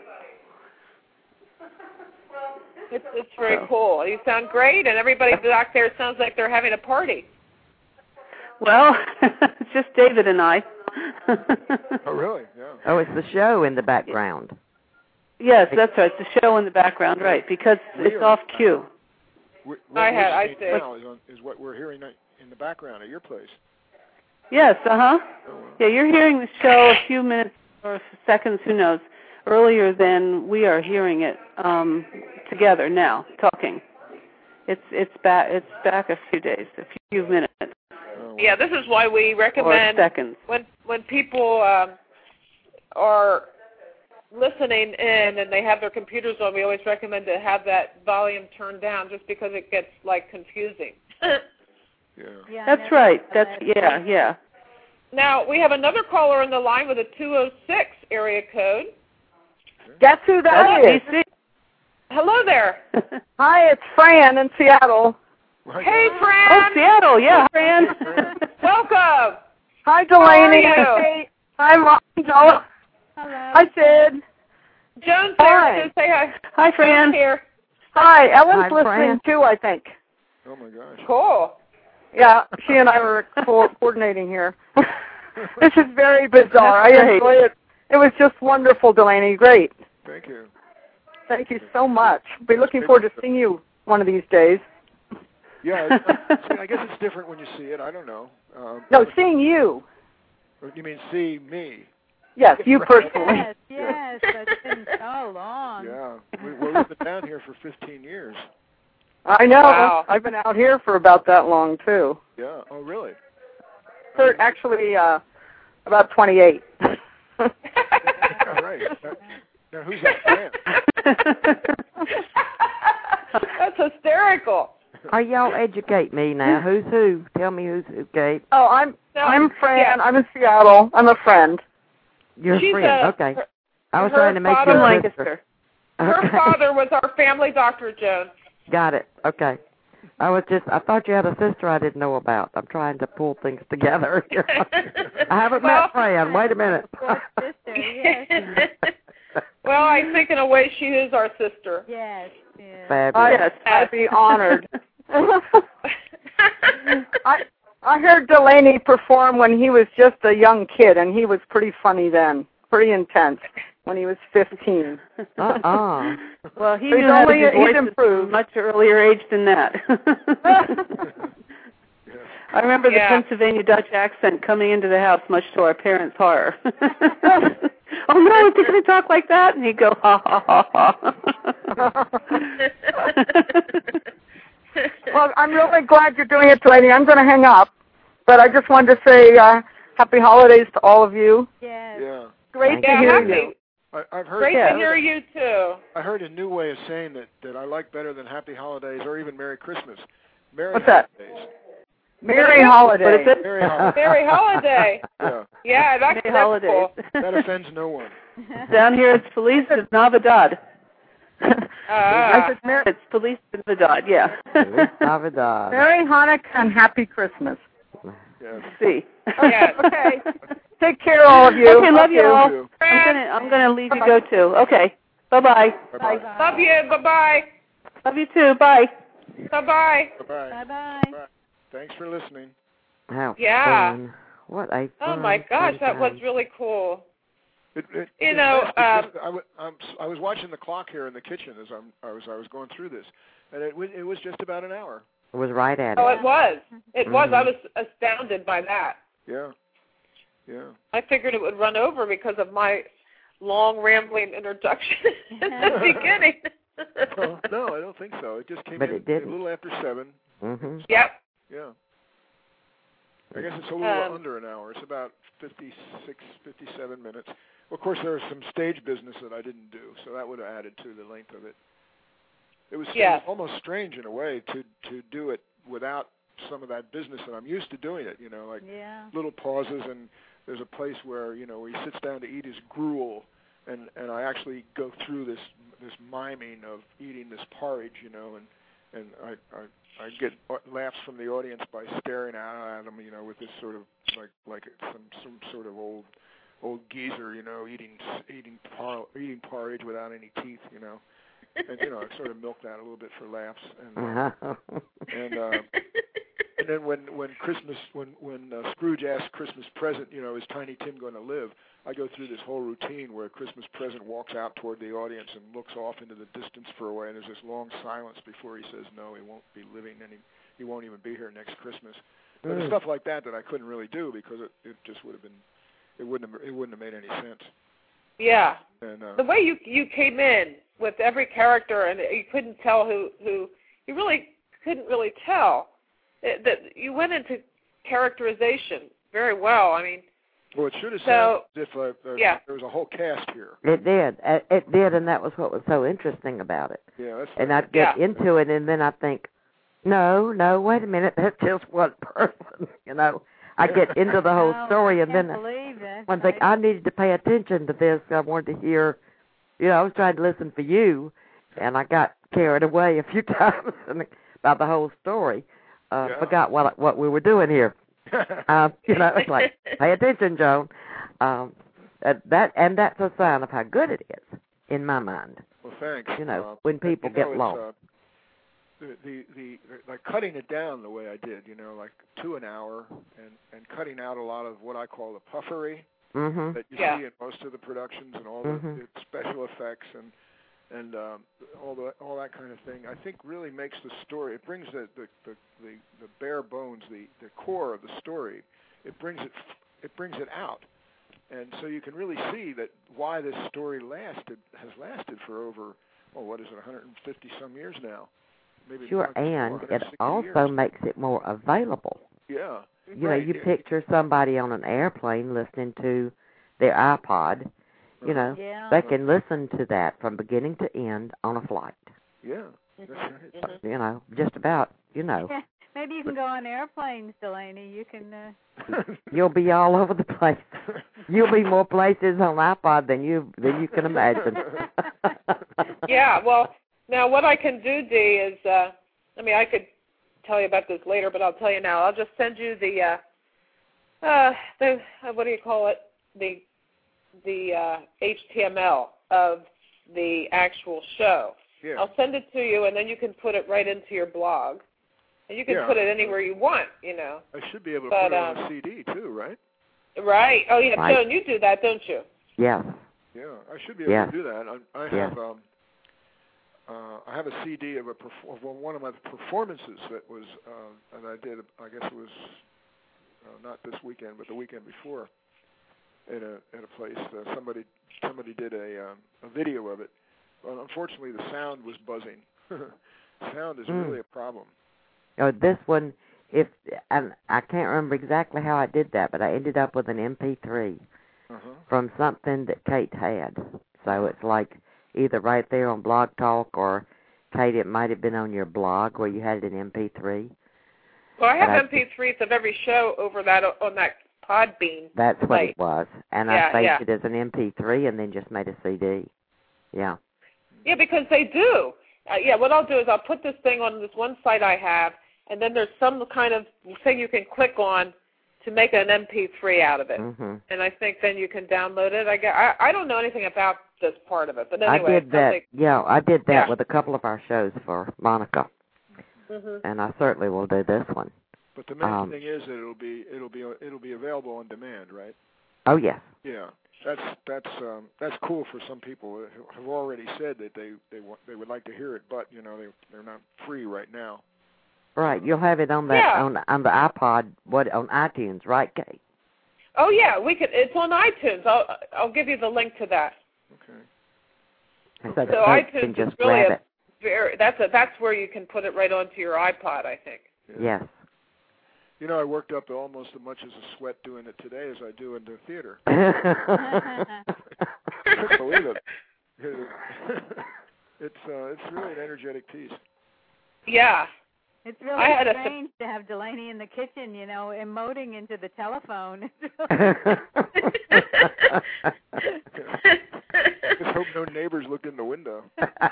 Speaker 2: It's, it's very
Speaker 8: So.
Speaker 2: cool. You sound great, and everybody back there sounds like they're having a party.
Speaker 8: Well, it's just David and I.
Speaker 3: Oh, really? Yeah.
Speaker 5: Oh, it's the show in the background.
Speaker 8: Yes, that's right. It's a show in the background, right, because it's
Speaker 3: Weird.
Speaker 8: off cue.
Speaker 3: We, what
Speaker 2: I
Speaker 3: we're
Speaker 2: had- I
Speaker 3: seeing
Speaker 2: see.
Speaker 3: now is, on, is what we're hearing in the background at your place.
Speaker 8: Yes, uh-huh.
Speaker 3: Oh, well.
Speaker 8: Yeah, you're hearing the show a few minutes or seconds, who knows, earlier than we are hearing it um, together now, talking. It's it's back it's back a few days, a few minutes
Speaker 3: Oh, well.
Speaker 2: Yeah, this is why we
Speaker 8: or
Speaker 2: recommend
Speaker 8: seconds.
Speaker 2: when when people um, are listening in and they have their computers on, we always recommend to have that volume turned down, just because it gets like confusing.
Speaker 3: Yeah.
Speaker 7: Yeah, I
Speaker 8: That's
Speaker 7: noticed
Speaker 8: right.
Speaker 7: that
Speaker 8: That's
Speaker 7: last
Speaker 8: yeah,
Speaker 7: week.
Speaker 8: yeah.
Speaker 2: Now we have another caller on the line with a two oh six area code.
Speaker 9: Guess who that
Speaker 8: That's
Speaker 9: is?
Speaker 8: D C.
Speaker 2: Hello there.
Speaker 9: Hi, it's Fran in Seattle.
Speaker 3: Right.
Speaker 2: Hey,
Speaker 8: Oh,
Speaker 2: Fran.
Speaker 8: Seattle, yeah, Fran.
Speaker 2: Welcome.
Speaker 9: Hi,
Speaker 2: How are
Speaker 9: Delaney.
Speaker 2: you?
Speaker 9: Hi, Kate. Hi, Ron. Joel.
Speaker 7: Hello.
Speaker 9: Hi, Sid.
Speaker 2: Joan's
Speaker 9: Hi.
Speaker 2: there. So say hi.
Speaker 8: Hi, Fran.
Speaker 2: Joan's here.
Speaker 9: Hi, Ellen's
Speaker 5: Hi,
Speaker 9: listening
Speaker 5: Fran.
Speaker 9: too, I think.
Speaker 3: Oh, my gosh.
Speaker 2: Cool.
Speaker 9: Yeah, she and I were co- coordinating here. This is very bizarre.
Speaker 8: That's
Speaker 9: I
Speaker 8: great.
Speaker 9: enjoy it. It was just wonderful, Delaney. Great.
Speaker 3: Thank you.
Speaker 9: Thank you so much. Be looking forward to seeing you one of these days.
Speaker 3: Yeah, it's, it's, I guess it's different when you see it. I don't know. Um,
Speaker 9: No, seeing you.
Speaker 3: You mean see me?
Speaker 9: Yes, you personally.
Speaker 7: Yes, yes. It's been so long.
Speaker 3: Yeah. We, well, we've been down here for fifteen years.
Speaker 9: I know.
Speaker 2: Wow.
Speaker 9: I've been out here for about that long, too.
Speaker 3: Yeah. Oh, really?
Speaker 9: For actually, uh, about twenty-eight.
Speaker 3: All right. Right. Now, now who's that fan?
Speaker 9: That's hysterical.
Speaker 5: Are y'all educate me now? Who's who? Tell me who's who, Kate.
Speaker 9: Oh, I'm
Speaker 2: No,
Speaker 9: I'm Fran.
Speaker 2: yeah.
Speaker 9: I'm in Seattle. I'm a friend.
Speaker 5: You're
Speaker 2: She's
Speaker 5: a friend.
Speaker 2: a-
Speaker 5: okay.
Speaker 2: her-
Speaker 5: I was
Speaker 2: her
Speaker 5: trying to make
Speaker 2: father-
Speaker 5: you a
Speaker 8: Lancaster.
Speaker 5: sister.
Speaker 2: Her
Speaker 5: Okay.
Speaker 2: father was our family doctor, Joan.
Speaker 5: Got it. Okay. I was just, I thought you had a sister I didn't know about. I'm trying to pull things together. I haven't
Speaker 2: Well-
Speaker 5: met Fran. Wait a minute.
Speaker 7: Poor sister, yes.
Speaker 2: Well, I think in a way she is our sister.
Speaker 7: Yes, yes.
Speaker 5: Fabulous.
Speaker 9: Yes, I'd be honored. I I heard Delaney perform when he was just a young kid, and he was pretty funny then, pretty intense when he was fifteen.
Speaker 5: Uh-uh.
Speaker 8: Well, he
Speaker 9: He's
Speaker 8: knew how to
Speaker 9: only-
Speaker 8: do
Speaker 9: he's
Speaker 8: voices
Speaker 9: improved.
Speaker 8: at a much earlier age than that. I remember the
Speaker 2: Yeah.
Speaker 8: Pennsylvania Dutch accent coming into the house, much to our parents' horror. Oh no, is he going to talk like that? And he'd go, ha ha ha ha.
Speaker 9: Well, I'm really glad you're doing it, Delaney. I'm going to hang up, but I just wanted to say uh, happy holidays to all of you.
Speaker 7: Yes.
Speaker 3: Yeah.
Speaker 9: Great
Speaker 5: Thank
Speaker 9: to
Speaker 2: Yeah,
Speaker 9: hear
Speaker 2: happy.
Speaker 9: you.
Speaker 3: I, I've heard.
Speaker 2: Great
Speaker 9: Yeah.
Speaker 2: to hear you, too.
Speaker 3: I heard a new way of saying that that I like better than Happy Holidays or even Merry Christmas. Merry
Speaker 9: What's that?
Speaker 3: Holidays.
Speaker 9: Merry holiday.
Speaker 8: What is it?
Speaker 3: Merry Holidays.
Speaker 2: Merry holiday.
Speaker 3: Yeah.
Speaker 2: Yeah, that's,
Speaker 8: Merry
Speaker 2: that's
Speaker 8: holidays.
Speaker 2: cool.
Speaker 3: That offends no one.
Speaker 8: Down here it's Feliz Navidad.
Speaker 2: Ah.
Speaker 9: I said Merry,
Speaker 8: It's Feliz Navidad, yeah.
Speaker 5: Feliz Navidad.
Speaker 9: Merry Hanukkah and Happy Christmas.
Speaker 3: Yes.
Speaker 8: See.
Speaker 2: Yes.
Speaker 9: Okay. Take care, all of you.
Speaker 8: Okay, love you all.
Speaker 3: you.
Speaker 8: I'm gonna I'm gonna leave you go too. Okay. Bye bye.
Speaker 3: Bye-bye.
Speaker 2: Love you. Bye-bye.
Speaker 8: Love you too. Bye.
Speaker 2: Bye-bye.
Speaker 3: Bye-bye.
Speaker 7: Bye-bye.
Speaker 3: Bye. Thanks for listening.
Speaker 5: How
Speaker 2: Yeah.
Speaker 5: fun. What a
Speaker 2: Oh,
Speaker 5: fun,
Speaker 2: my gosh,
Speaker 5: fun
Speaker 2: that was
Speaker 5: time.
Speaker 2: really cool.
Speaker 3: It, it,
Speaker 2: You
Speaker 3: it
Speaker 2: know,
Speaker 3: lasted
Speaker 2: um,
Speaker 3: just- I, w- I'm, s- I was watching the clock here in the kitchen as I'm, I was I was going through this, and it, w- it was just about an hour.
Speaker 5: It was right at
Speaker 2: Oh,
Speaker 5: it.
Speaker 2: it was. It was. I
Speaker 5: Mhm.
Speaker 2: was astounded by that.
Speaker 3: Yeah. Yeah.
Speaker 2: I figured it would run over because of my long, rambling introduction at the beginning.
Speaker 3: Well, no, I don't think so. It just came
Speaker 5: But
Speaker 3: in
Speaker 5: it didn't.
Speaker 3: a little after seven.
Speaker 5: Mm-hmm.
Speaker 2: Yep.
Speaker 3: Yeah. I guess it's a little
Speaker 2: Um,
Speaker 3: under an hour. It's about fifty-six, fifty-seven minutes. Of course, there was some stage business that I didn't do, so that would have added to the length of it. It was,
Speaker 2: Yes.
Speaker 3: it was almost strange in a way to to do it without some of that business that I'm used to doing it. You know, like
Speaker 7: Yeah.
Speaker 3: little pauses, and there's a place where you know where he sits down to eat his gruel, and and I actually go through this this miming of eating this porridge, you know, and and I I, I get laughs from the audience by staring out at him, you know, with this sort of like like some some sort of old old geezer, you know, eating eating par, eating porridge without any teeth, you know, and you know I sort of milk that a little bit for laughs, and uh,
Speaker 5: Uh-huh.
Speaker 3: and. Uh, And then when when Christmas when when uh, Scrooge asks Christmas present, you know, is Tiny Tim going to live? I go through this whole routine where Christmas present walks out toward the audience and looks off into the distance for a while, and there's this long silence before he says no, he won't be living, and he he won't even be here next Christmas. But
Speaker 5: Mm.
Speaker 3: stuff like that that I couldn't really do because it it just would have been it wouldn't have it wouldn't have made any sense.
Speaker 2: Yeah.
Speaker 3: And uh,
Speaker 2: The way you you came in with every character, and you couldn't tell who who you really couldn't really tell. It, that you went into characterization very well. I mean,
Speaker 3: well, it should have
Speaker 2: So,
Speaker 3: sounded as if uh, there,
Speaker 2: yeah.
Speaker 3: there was a whole cast here.
Speaker 5: It did. It it did, and that was what was so interesting about it.
Speaker 3: Yeah, that's
Speaker 5: And I'd get
Speaker 2: Yeah.
Speaker 5: into it, and then I think, no, no, wait a minute, that's just one person. You know, I get into the whole
Speaker 7: No,
Speaker 5: story,
Speaker 7: I
Speaker 5: and
Speaker 7: can't
Speaker 5: then
Speaker 7: believe it.
Speaker 5: I think I needed to pay attention to this. I wanted to hear, you know, I was trying to listen for you, and I got carried away a few times about the whole story. Uh,
Speaker 3: Yeah.
Speaker 5: Forgot what what we were doing here. Um, you know, it's like, pay attention, Joan. Um, uh, that and that's a sign of how good it is in my mind.
Speaker 3: Well, thanks.
Speaker 5: You know,
Speaker 3: Uh,
Speaker 5: when people
Speaker 3: you know,
Speaker 5: get
Speaker 3: it's,
Speaker 5: lost.
Speaker 3: Uh, the, the the like cutting it down the way I did, you know, like to an hour, and and cutting out a lot of what I call the puffery
Speaker 5: Mm-hmm.
Speaker 3: that you
Speaker 2: Yeah.
Speaker 3: see in most of the productions and all
Speaker 5: Mhm.
Speaker 3: the, the special effects and and um, all the all that kind of thing. I think really makes the story. It brings the the the, the, the bare bones, the the core of the story. It brings it it brings it out. And so you can really see that why this story lasted has lasted for over, oh, what is it, one hundred fifty some years now, maybe
Speaker 5: Sure,
Speaker 3: more,
Speaker 5: and
Speaker 3: one hundred
Speaker 5: it
Speaker 3: sixty
Speaker 5: also
Speaker 3: years.
Speaker 5: makes it more available.
Speaker 3: Yeah,
Speaker 5: You
Speaker 3: right.
Speaker 5: know, you
Speaker 3: It-
Speaker 5: picture somebody on an airplane listening to their iPod, You know,
Speaker 7: Yeah.
Speaker 5: they can listen to that from beginning to end on a flight.
Speaker 3: Yeah, that's right.
Speaker 2: Mhm.
Speaker 5: You know, just about, you know.
Speaker 7: Maybe you can go on airplanes, Delaney. You can. Uh...
Speaker 5: You'll be all over the place. You'll be more places on iPod than you than you can imagine.
Speaker 2: Yeah, well, now what I can do, Dee, is, uh, I mean, I could tell you about this later, but I'll tell you now. I'll just send you the, uh, uh, the uh, what do you call it, the the uh, H T M L of the actual show.
Speaker 3: Yeah.
Speaker 2: I'll send it to you, and then you can put it right into your blog. And you can
Speaker 3: Yeah.
Speaker 2: put it anywhere you want, you know.
Speaker 3: I should be able to
Speaker 2: But,
Speaker 3: put it on
Speaker 2: um,
Speaker 3: a C D too, right?
Speaker 2: Right. Oh, yeah,
Speaker 5: Right.
Speaker 2: Joan, you do that, don't you?
Speaker 5: Yes.
Speaker 3: Yeah, I should be able
Speaker 5: Yeah.
Speaker 3: to do that. I, I
Speaker 5: Yeah.
Speaker 3: have um, uh, I have a C D of a perf- of one of my performances that was uh, and I did. I guess it was uh, not this weekend, but the weekend before. At a at a place, uh, somebody somebody did a um, a video of it. Well, unfortunately, the sound was buzzing. Sound is
Speaker 5: Mm.
Speaker 3: really a problem.
Speaker 5: Oh, this one, if and I can't remember exactly how I did that, but I ended up with an M P three
Speaker 3: Uh-huh.
Speaker 5: from something that Kate had. So it's like either right there on Blog Talk or, Kate, it might have been on your blog where you had it in M P three.
Speaker 2: Well, I have
Speaker 5: But I-
Speaker 2: M P threes of every show over that on that Podbean.
Speaker 5: That's what
Speaker 2: site.
Speaker 5: it was. And
Speaker 2: Yeah,
Speaker 5: I saved
Speaker 2: yeah.
Speaker 5: it as an M P three and then just made a C D. Yeah.
Speaker 2: Yeah, because they do. Uh, yeah, what I'll do is I'll put this thing on this one site I have, and then there's some kind of thing you can click on to make an M P three out of it.
Speaker 5: Mm-hmm.
Speaker 2: And I think then you can download it. I, get, I I don't know anything about this part of it, but anyway.
Speaker 5: I did that.
Speaker 2: Like,
Speaker 5: yeah, I did that
Speaker 2: Yeah.
Speaker 5: with a couple of our shows for Monica,
Speaker 2: hmm
Speaker 5: and I certainly will do this one.
Speaker 3: But the main
Speaker 5: Um,
Speaker 3: thing is that it'll be it'll be it'll be available on demand, right?
Speaker 5: Oh yes.
Speaker 3: Yeah, that's that's um, that's cool for some people who have already said that they they want they would like to hear it, but you know they they're not free right now.
Speaker 5: Right, you'll have it on that
Speaker 2: Yeah.
Speaker 5: on on the iPod, what on iTunes, right, Kate?
Speaker 2: Oh yeah, we could. It's on iTunes. I'll I'll give you the link to that.
Speaker 3: Okay.
Speaker 5: So,
Speaker 2: So
Speaker 5: that folks
Speaker 2: iTunes
Speaker 5: can
Speaker 2: is
Speaker 5: just
Speaker 2: really
Speaker 5: grab
Speaker 2: a
Speaker 5: it.
Speaker 2: very that's a that's where you can put it right onto your iPod, I think.
Speaker 3: Yeah.
Speaker 5: Yes.
Speaker 3: You know, I worked up almost as much as a sweat doing it today as I do in the theater. I couldn't believe it. It's uh, it's really an energetic piece.
Speaker 2: Yeah.
Speaker 7: It's really
Speaker 2: I had a-
Speaker 7: strange to have Delaney in the kitchen, you know, emoting into the telephone.
Speaker 3: Just hope no neighbors look in the window.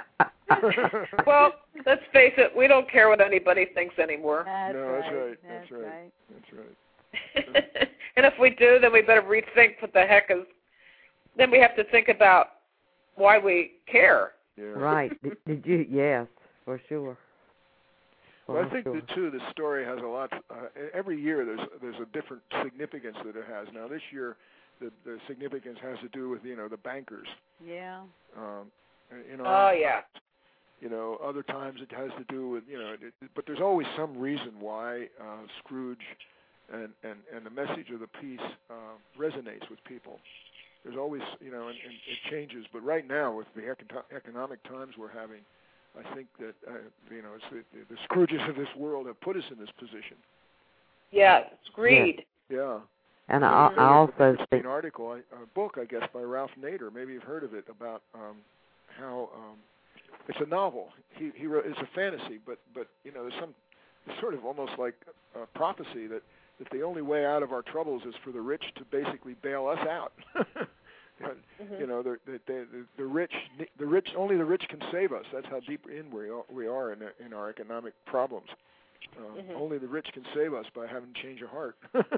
Speaker 2: Well, let's face it, we don't care what anybody thinks anymore.
Speaker 7: That's
Speaker 3: No,
Speaker 7: right.
Speaker 3: that's right,
Speaker 7: That's
Speaker 3: that's right.
Speaker 7: right.
Speaker 3: That's right.
Speaker 2: And if we do, then we better rethink what the heck is. Then we have to think about why we care.
Speaker 3: Yeah.
Speaker 5: Right. Did, did you? Yes, for sure.
Speaker 3: Well, I
Speaker 5: For
Speaker 3: think
Speaker 5: sure.
Speaker 3: that too. The story has a lot. Uh, every year, there's there's a different significance that it has. Now, this year, the the significance has to do with you know the bankers.
Speaker 7: Yeah.
Speaker 3: Um, you know.
Speaker 2: Oh yeah.
Speaker 3: You know, other times it has to do with you know, it, but there's always some reason why uh, Scrooge and, and and the message of the piece uh, resonates with people. There's always you know, and, and it changes. But right now, with the econ- economic times we're having, I think that uh, you know, it's the, the Scrooges of this world have put us in this position.
Speaker 2: Yeah, it's greed.
Speaker 3: Yeah.
Speaker 5: And
Speaker 3: There
Speaker 5: I,
Speaker 3: was
Speaker 5: I
Speaker 3: an
Speaker 5: also
Speaker 3: interesting
Speaker 5: think.
Speaker 3: article, a book, I guess, by Ralph Nader. Maybe you've heard of it about um, how um, it's a novel. He he wrote. It's a fantasy, but but you know, there's some sort of almost like a prophecy that, that the only way out of our troubles is for the rich to basically bail us out.
Speaker 2: Mm-hmm.
Speaker 3: You know, the the, the the rich the rich only the rich can save us. That's how deep in we are, we are in in our economic problems. Uh,
Speaker 2: Mhm.
Speaker 3: Only the rich can save us by having change of heart.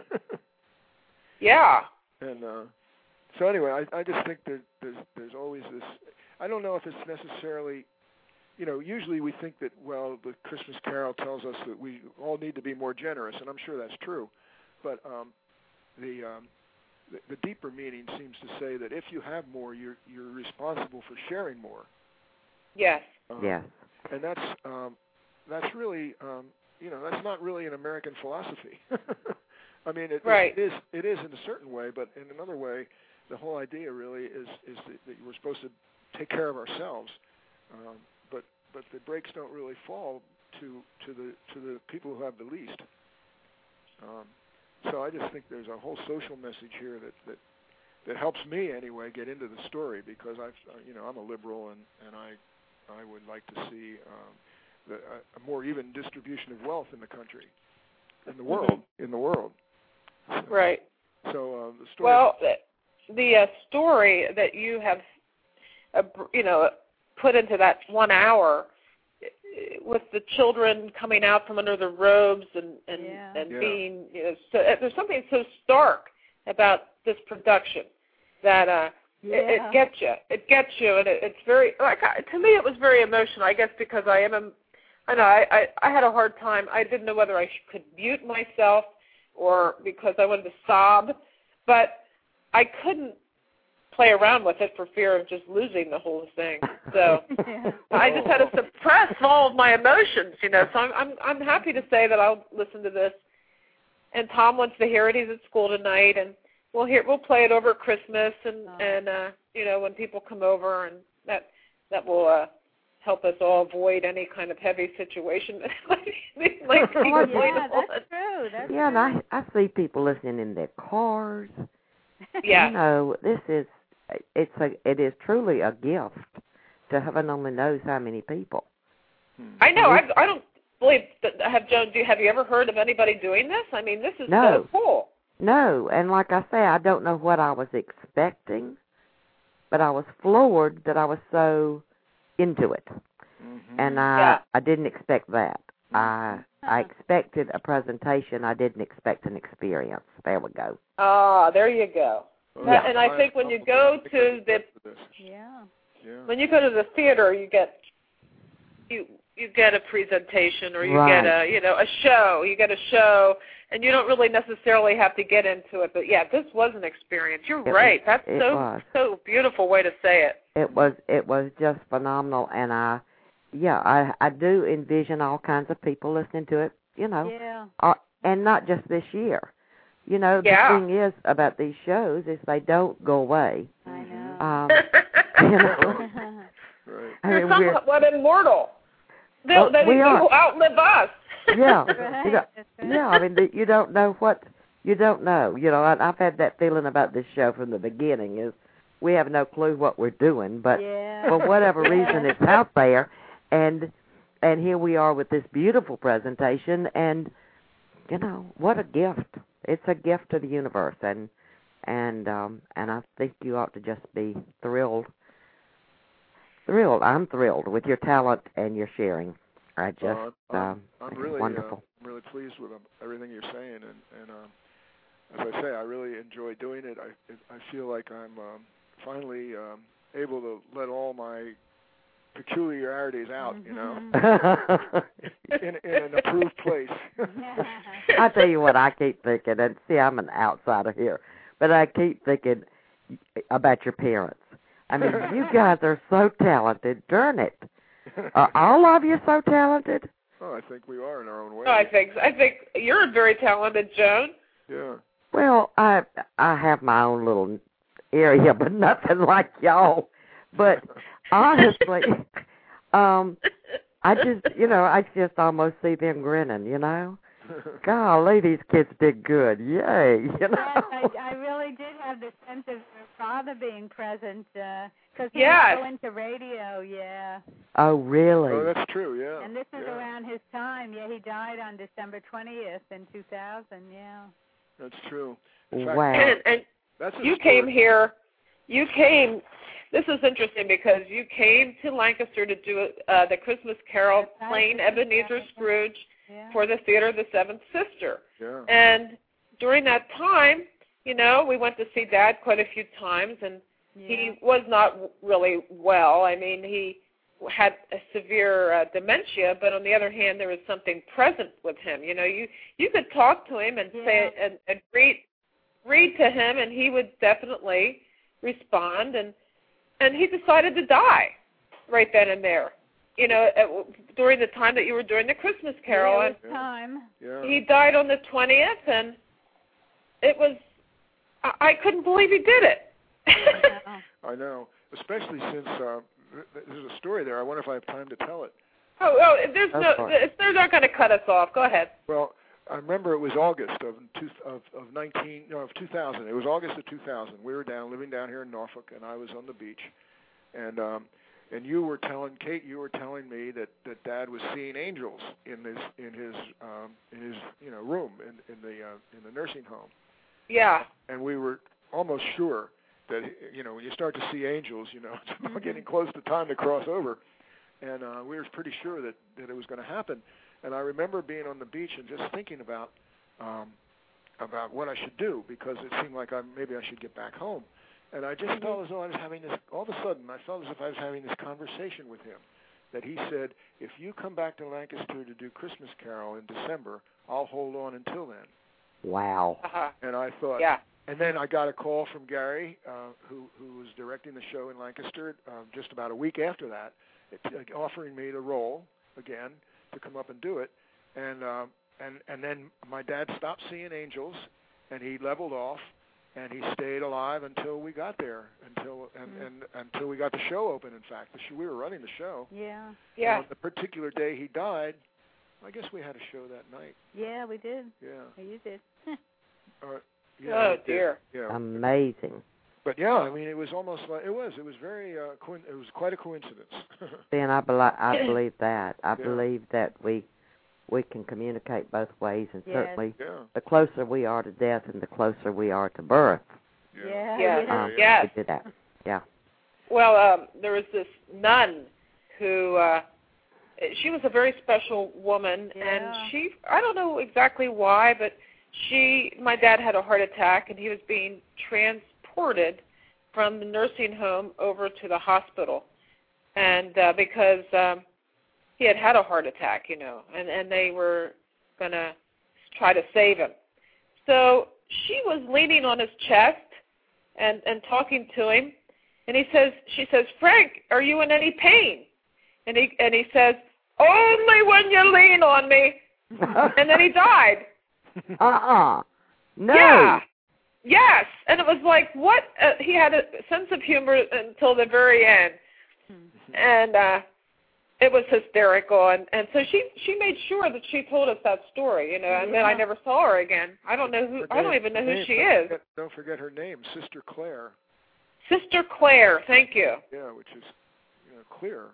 Speaker 2: Yeah.
Speaker 3: And uh, so anyway, I, I just think that there's there's always this. I don't know if it's necessarily, you know, usually we think that well, the Christmas Carol tells us that we all need to be more generous, and I'm sure that's true. But um, the, um, the the deeper meaning seems to say that if you have more, you're you're responsible for sharing more.
Speaker 2: Yes.
Speaker 3: Um,
Speaker 5: Yes.
Speaker 3: And that's um, that's really um, you know that's not really an American philosophy. I mean, it,
Speaker 2: Right.
Speaker 3: it is it is in a certain way, but in another way, the whole idea really is is that, that we're supposed to take care of ourselves. Um, but but the breaks don't really fall to to the to the people who have the least. Um, so I just think there's a whole social message here that that that helps me anyway get into the story, because I've uh, you know I'm a liberal, and and I I would like to see um, the, a, a more even distribution of wealth in the country, in the world, mm-hmm. in the world. So,
Speaker 2: right.
Speaker 3: So uh, the story.
Speaker 2: Well, the, the uh, story that you have, uh, you know, put into that one hour, with the children coming out from under the robes and and,
Speaker 7: yeah.
Speaker 2: and
Speaker 3: Yeah.
Speaker 2: being, you know, so, there's something so stark about this production that uh,
Speaker 7: yeah.
Speaker 2: it, it gets you. It gets you, and it, it's very like to me. It was very emotional. I guess because I am a, I know I, I I had a hard time. I didn't know whether I could mute myself or because I wanted to sob, but I couldn't play around with it for fear of just losing the whole thing. So
Speaker 7: yeah.
Speaker 2: I just had to suppress all of my emotions, you know. So I'm I'm I'm happy to say that I'll listen to this. And Tom wants to hear it. He's at school tonight, and we'll hear we'll play it over Christmas, and
Speaker 7: oh.
Speaker 2: and uh, you know, when people come over, and that that will uh, help us all avoid any kind of heavy situation. like
Speaker 7: oh, yeah, that's true. That's
Speaker 5: yeah,
Speaker 7: true.
Speaker 5: and I I see people listening in their cars.
Speaker 2: Yeah.
Speaker 5: You know, this is it's a it is truly a gift to heaven only knows how many people.
Speaker 2: I know. I I don't believe that. Have Joan? Do have you ever heard of anybody doing this? I mean, this is
Speaker 5: No.
Speaker 2: so cool.
Speaker 5: No, and like I say, I don't know what I was expecting, but I was floored that I was so into it,
Speaker 3: Mm-hmm.
Speaker 5: and I
Speaker 2: Yeah.
Speaker 5: I didn't expect that. I I expected a presentation. I didn't expect an experience. There we go.
Speaker 2: Ah, there you go.
Speaker 3: Oh,
Speaker 2: That-
Speaker 3: yeah.
Speaker 2: and I think when you go to the
Speaker 7: Yeah.
Speaker 3: Yeah.
Speaker 2: when you go to the theater, you get you you get a presentation, or you
Speaker 5: Right.
Speaker 2: get a you know a show. You get a show, and you don't really necessarily have to get into it. But yeah, this was an experience. You're
Speaker 5: It
Speaker 2: right.
Speaker 5: was-
Speaker 2: That's
Speaker 5: it
Speaker 2: so
Speaker 5: was.
Speaker 2: so beautiful way to say it.
Speaker 5: It was it was just phenomenal, and I yeah I I do envision all kinds of people listening to it. You know,
Speaker 7: Yeah.
Speaker 5: uh, and not just this year. You know,
Speaker 2: Yeah.
Speaker 5: the thing is about these shows is they don't go away.
Speaker 7: I know.
Speaker 5: Um, you know,
Speaker 3: Right.
Speaker 5: I
Speaker 2: They're
Speaker 5: mean, we're,
Speaker 2: somewhat immortal. They'll,
Speaker 5: Oh,
Speaker 2: they,
Speaker 5: we
Speaker 2: they
Speaker 5: are.
Speaker 2: will outlive us.
Speaker 5: yeah,
Speaker 7: Right,
Speaker 5: you know,
Speaker 7: that's right.
Speaker 5: yeah. I mean, the, you don't know what you don't know. You know, I, I've had that feeling about this show from the beginning. Is we have no clue what we're doing, but
Speaker 7: yeah.
Speaker 5: for whatever
Speaker 7: Yeah.
Speaker 5: reason, it's out there, and and here we are with this beautiful presentation, and you know, what a gift! It's a gift to the universe, and and um, and I think you ought to just be thrilled. Thrilled. I'm thrilled with your talent and your sharing. I just,
Speaker 3: Uh, I'm,
Speaker 5: um,
Speaker 3: I'm
Speaker 5: think
Speaker 3: really,
Speaker 5: it's wonderful.
Speaker 3: Uh, I'm really pleased with um, everything you're saying, and, and um, as I say, I really enjoy doing it. I, it, I feel like I'm um, finally um, able to let all my peculiarities out, you know, in, in an approved place.
Speaker 5: I tell you what, I keep thinking, and see, I'm an outsider here, but I keep thinking about your parents. I mean, you guys are so talented. Darn it. Are all of you so talented?
Speaker 3: Oh, I think we are in our own way.
Speaker 2: No, I think I think you're very talented, Joan.
Speaker 3: Yeah.
Speaker 5: Well, I I have my own little area, but nothing like y'all. But honestly, um, I just, you know, I just almost see them grinning, you know. Golly, these kids did good. Yay, you know.
Speaker 7: Yes, I, I really did have the sense of your father being present, because he
Speaker 2: Yes.
Speaker 7: was so into radio, yeah.
Speaker 5: Oh, really?
Speaker 3: Oh, that's true, yeah.
Speaker 7: And this is
Speaker 3: yeah.
Speaker 7: around his time. Yeah, he died on December twentieth in two thousand, yeah.
Speaker 3: That's true. In fact,
Speaker 5: Wow.
Speaker 2: And, and
Speaker 3: that's a
Speaker 2: you
Speaker 3: story.
Speaker 2: came here. You came. This is interesting because you came to Lancaster to do uh, the Christmas Carol,
Speaker 7: That's right,
Speaker 2: playing
Speaker 7: Christmas
Speaker 2: Ebenezer
Speaker 7: Carol, yeah.
Speaker 2: Scrooge
Speaker 7: Yeah.
Speaker 2: for the Theater of the Seventh Sister.
Speaker 3: Yeah.
Speaker 2: And during that time, you know, we went to see Dad quite a few times, and
Speaker 7: yeah.
Speaker 2: he was not really well. I mean, he had a severe uh, dementia, but on the other hand, there was something present with him. You know, you you could talk to him and
Speaker 7: Yeah.
Speaker 2: say and, and read read to him, and he would definitely respond. And and he decided to die right then and there. You know, at, during the time that you were doing the Christmas Carol,
Speaker 7: Yeah,
Speaker 2: and
Speaker 7: it was time.
Speaker 3: Yeah.
Speaker 2: he died on the twentieth, and it was I, I couldn't believe he did it.
Speaker 7: Yeah.
Speaker 3: I know, especially since uh, th- there's a story there. I wonder if I have time to tell it.
Speaker 2: Oh, oh, there's
Speaker 5: That's
Speaker 2: no,
Speaker 5: fine.
Speaker 2: they're not going to cut us off. Go ahead.
Speaker 3: Well, I remember it was August of two, of of nineteen no of two thousand. It was August of two thousand. We were down living down here in Norfolk, and I was on the beach, and um, and you were telling Kate, you were telling me that, that Dad was seeing angels in his in his um, in his you know room in in the uh, in the nursing home.
Speaker 2: Yeah.
Speaker 3: And we were almost sure that you know when you start to see angels, you know it's about getting close to time to cross over, and uh, we were pretty sure that, that it was going to happen. And I remember being on the beach and just thinking about um, about what I should do because it seemed like I, maybe I should get back home. And I just felt as though I was having this, all of a sudden, I felt as if I was having this conversation with him, that he said, if you come back to Lancaster to do Christmas Carol in December, I'll hold on until then.
Speaker 5: Wow.
Speaker 2: Uh-huh.
Speaker 3: And I thought,
Speaker 2: yeah.
Speaker 3: And then I got a call from Gary, uh, who, who was directing the show in Lancaster uh, just about a week after that, it, uh, offering me the role again to come up and do it. And, uh, and, and then my dad stopped seeing angels, and he leveled off. And he stayed alive until we got there, until and, mm-hmm. and until we got the show open. In fact, the show, we were running the show.
Speaker 7: Yeah.
Speaker 2: Yeah.
Speaker 3: And on the particular day he died, I guess we had a show that night.
Speaker 7: Yeah, we did.
Speaker 3: Yeah.
Speaker 7: You did.
Speaker 3: uh, yeah,
Speaker 2: oh dear.
Speaker 3: Yeah.
Speaker 5: Amazing.
Speaker 3: But yeah, I mean, it was almost like it was. It was very. Uh, co- it was quite a coincidence.
Speaker 5: Then I believe I believe that. I
Speaker 3: yeah.
Speaker 5: believe that we. we can communicate both ways, and
Speaker 7: yes.
Speaker 5: certainly
Speaker 3: yeah.
Speaker 5: the closer we are to death and the closer we are to birth.
Speaker 7: Yeah.
Speaker 2: Yes.
Speaker 5: Um,
Speaker 2: yes.
Speaker 5: We do that. Yeah.
Speaker 2: Well, um, there was this nun who, uh, she was a very special woman,
Speaker 7: yeah.
Speaker 2: and she, I don't know exactly why, but she, my dad had a heart attack, and he was being transported from the nursing home over to the hospital, and uh, because um, he had had a heart attack, you know, and, and they were going to try to save him. So she was leaning on his chest and, and talking to him, and he says, she says, Frank, are you in any pain? And he and he says, only when you lean on me. And then he died.
Speaker 5: Uh-uh. No.
Speaker 2: Yeah. Yes. And it was like, what? Uh, he had a sense of humor until the very end. And uh, it was hysterical. And, and so she, she made sure that she told us that story, you know, and then I never saw her again. I don't know who, I don't even know who she is.
Speaker 3: Forget, don't forget her name, Sister Claire.
Speaker 2: Sister Claire, thank you.
Speaker 3: Yeah, which is, you know, clear.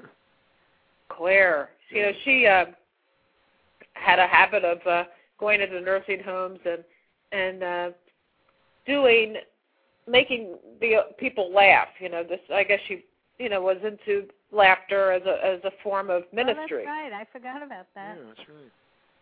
Speaker 2: Claire. You know, she uh, had a habit of uh, going to the nursing homes and and uh, doing, making the people laugh. You know, this. I guess she, you know, was into laughter as a as a form of ministry.
Speaker 7: Oh, that's right. I forgot about that.
Speaker 3: Yeah, that's right.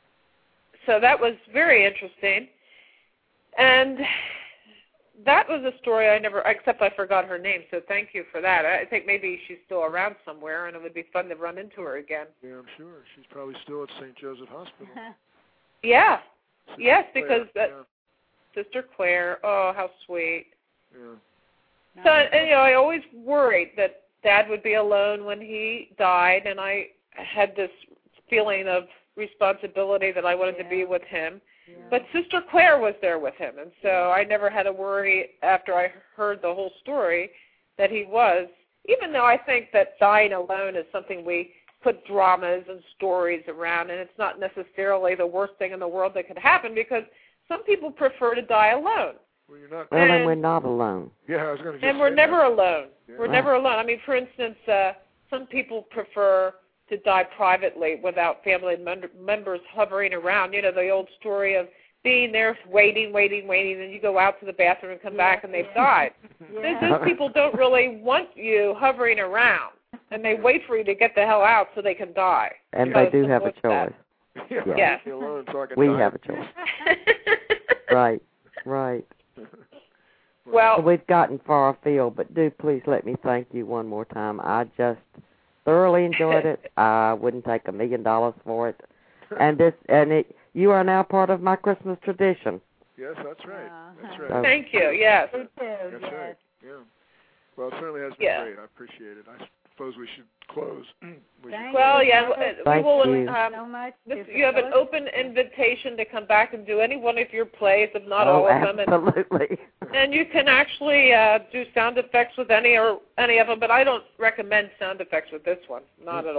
Speaker 2: So that was very interesting, and that was a story I never, except I forgot her name, so thank you for that. I think maybe she's still around somewhere, and it would be fun to run into her again.
Speaker 3: Yeah, I'm sure. She's probably still at Saint Joseph Hospital.
Speaker 2: Yeah.
Speaker 3: Sister
Speaker 2: Yes,
Speaker 3: Claire,
Speaker 2: because that,
Speaker 3: yeah.
Speaker 2: Sister Claire, oh, how sweet.
Speaker 3: Yeah.
Speaker 2: So, and, you know, I always worried that Dad would be alone when he died, and I had this feeling of responsibility that I wanted
Speaker 7: yeah.
Speaker 2: to be with him.
Speaker 7: Yeah.
Speaker 2: But Sister Claire was there with him, and so I never had to worry after I heard the whole story that he was, even though I think that dying alone is something we put dramas and stories around, and it's not necessarily the worst thing in the world that could happen because some people prefer to die alone.
Speaker 3: Well, you're not.
Speaker 5: Well,
Speaker 2: and,
Speaker 5: then we're not alone.
Speaker 3: Yeah, I was going to.
Speaker 2: And we're never
Speaker 3: that.
Speaker 2: alone.
Speaker 3: Yeah.
Speaker 2: We're
Speaker 5: Right.
Speaker 2: never alone. I mean, for instance, uh, some people prefer to die privately without family mem- members hovering around. You know, the old story of being there, waiting, waiting, waiting, and you go out to the bathroom and come
Speaker 7: yeah.
Speaker 2: back and they've died.
Speaker 7: Yeah.
Speaker 2: Those people don't really want you hovering around, and they wait for you to get the hell out so they can die.
Speaker 5: And
Speaker 2: So
Speaker 5: they do have a
Speaker 2: simple as
Speaker 5: choice.
Speaker 3: Yeah.
Speaker 5: Yeah.
Speaker 2: Yes.
Speaker 3: Leave me alone so I can
Speaker 5: We
Speaker 3: die.
Speaker 5: have a choice.
Speaker 2: that.
Speaker 5: Right, right.
Speaker 2: Well,
Speaker 5: So we've gotten far afield, but do please let me thank you one more time. I just thoroughly enjoyed it. I wouldn't take a million dollars for it. And this, and it, you are now part of my Christmas tradition.
Speaker 3: Yes, that's right.
Speaker 7: Uh,
Speaker 3: That's right.
Speaker 5: So-
Speaker 2: thank you. Yes.
Speaker 7: Me too.
Speaker 3: That's
Speaker 7: yes.
Speaker 3: right. Yeah. Well, it certainly has been
Speaker 2: Yeah.
Speaker 3: great. I appreciate it. I suppose we should close. we
Speaker 7: Thank
Speaker 3: should
Speaker 2: Well,
Speaker 7: you.
Speaker 2: yeah, we
Speaker 5: Thank
Speaker 2: will.
Speaker 5: you.
Speaker 2: Um,
Speaker 7: so much.
Speaker 2: This,
Speaker 7: If
Speaker 2: you have an
Speaker 7: it
Speaker 2: open invitation to come back and do any one of your plays, if not
Speaker 5: oh,
Speaker 2: all of them, and,
Speaker 5: absolutely.
Speaker 2: and you can actually uh, do sound effects with any or any of them. But I don't recommend sound effects with this one, not at all.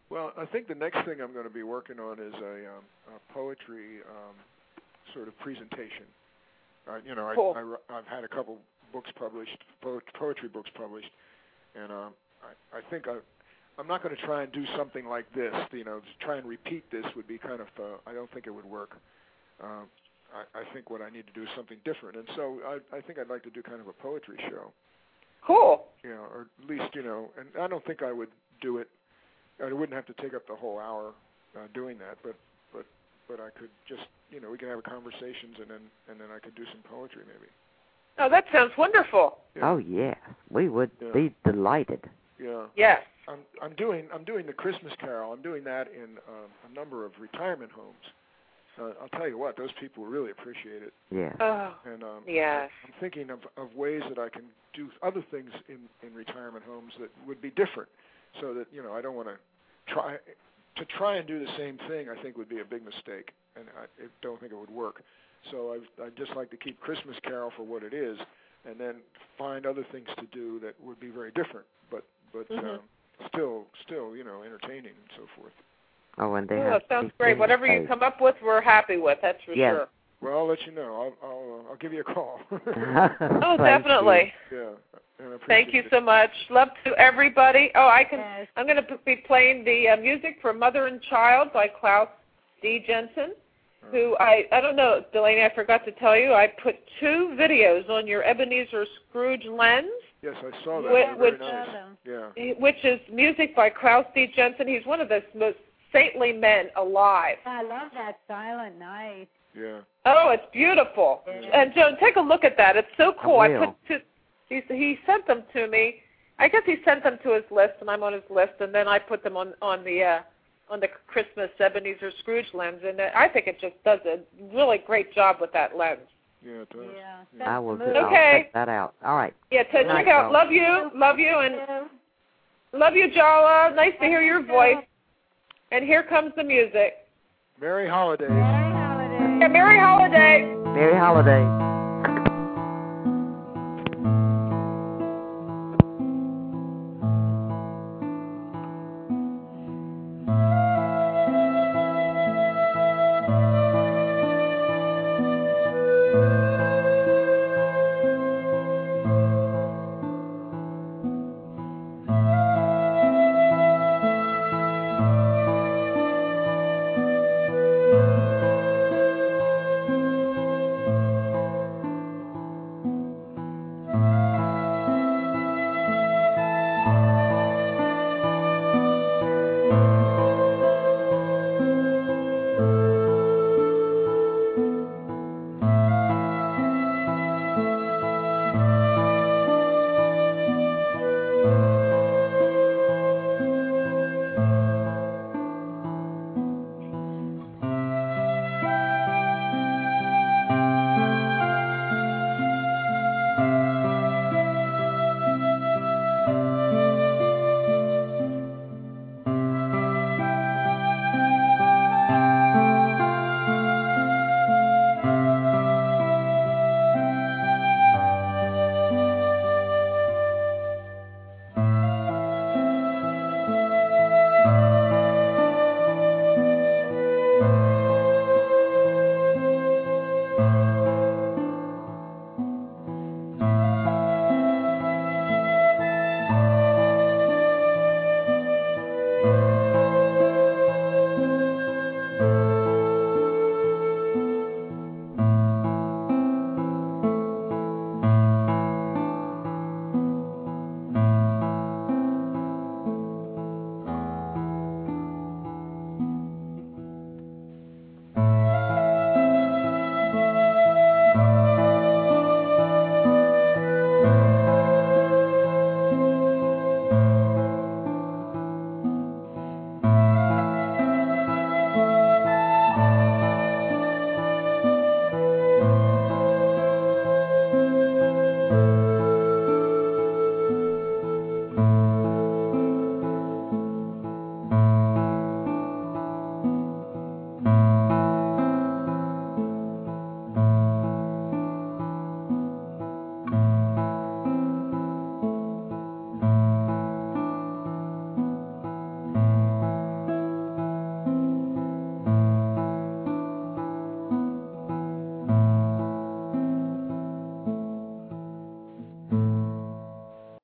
Speaker 3: Well, I think the next thing I'm going to be working on is a, um, a poetry um, sort of presentation. Uh, you know,
Speaker 2: cool.
Speaker 3: I, I, I've had a couple books published, po- poetry books published, and um, I, I think I, I'm not going to try and do something like this. You know, to try and repeat this would be kind of, uh, I don't think it would work. Um, I, I think what I need to do is something different, and so I, I think I'd like to do kind of a poetry show.
Speaker 2: Cool.
Speaker 3: You know, or at least, you know, and I don't think I would do it. I wouldn't have to take up the whole hour uh, doing that, but but but I could just, you know, we could have conversations, and then and then I could do some poetry maybe.
Speaker 2: Oh, that sounds wonderful.
Speaker 3: Yeah.
Speaker 5: Oh yeah, we would
Speaker 3: Yeah.
Speaker 5: be delighted.
Speaker 3: Yeah.
Speaker 2: Yes.
Speaker 3: I'm I'm doing I'm doing the Christmas Carol. I'm doing that in um, a number of retirement homes. Uh, I'll tell you what, those people really appreciate it.
Speaker 5: Yeah.
Speaker 2: Oh.
Speaker 3: And um,
Speaker 2: Yes.
Speaker 3: I'm thinking of, of ways that I can do other things in, in retirement homes that would be different, so that, you know, I don't want to try to try and do the same thing. I think would be a big mistake, and I, I don't think it would work. So I I'd just like to keep Christmas Carol for what it is, and then find other things to do that would be very different, but but
Speaker 2: mm-hmm.
Speaker 3: um, still still you know entertaining and so forth.
Speaker 5: Oh, and they
Speaker 2: Oh,
Speaker 5: have
Speaker 2: that sounds
Speaker 5: to
Speaker 2: great.
Speaker 5: be
Speaker 2: Whatever you
Speaker 5: safe.
Speaker 2: come up with, we're happy with. That's for
Speaker 5: Yes.
Speaker 2: sure.
Speaker 3: Well, I'll let you know. I'll I'll, uh, I'll give you a call.
Speaker 2: Oh,
Speaker 5: Thank
Speaker 2: definitely.
Speaker 3: yeah. And I
Speaker 2: Thank you
Speaker 3: appreciate
Speaker 2: so much. Love to everybody. Oh, I can.
Speaker 7: Yes.
Speaker 2: I'm going to be playing the uh, music for Mother and Child by Klaus D. Jensen, who I I don't know, Delaney. I forgot to tell you. I put two videos on your Ebenezer Scrooge lens.
Speaker 3: Yes, I saw that.
Speaker 2: Which,
Speaker 3: They're
Speaker 2: which,
Speaker 3: very nice. Yeah.
Speaker 2: which is music by Klaus D. Jensen. He's one of the most saintly men alive.
Speaker 7: I love that silent night.
Speaker 3: Yeah.
Speaker 2: Oh, it's beautiful.
Speaker 7: Yeah.
Speaker 2: And Joan, take a look at that. It's so cool.
Speaker 5: I
Speaker 2: I,
Speaker 5: will.
Speaker 2: put two, he he sent them to me. I guess he sent them to his list, and I'm on his list, and then I put them on on the uh, on the Christmas Ebenezer Scrooge lens, and I think it just does a really great job with that lens.
Speaker 3: Yeah, it does.
Speaker 7: Yeah.
Speaker 3: Yeah.
Speaker 5: I will do,
Speaker 2: Okay.
Speaker 5: I'll check that out. All right.
Speaker 2: Yeah, to
Speaker 5: Good
Speaker 2: check
Speaker 5: night,
Speaker 2: out.
Speaker 5: Joan.
Speaker 2: Love you, love you, and love you, Jala. Nice to hear your voice. And here comes the music.
Speaker 3: Merry holidays.
Speaker 7: Merry holidays.
Speaker 2: Yeah, Merry Holiday.
Speaker 5: Merry holidays.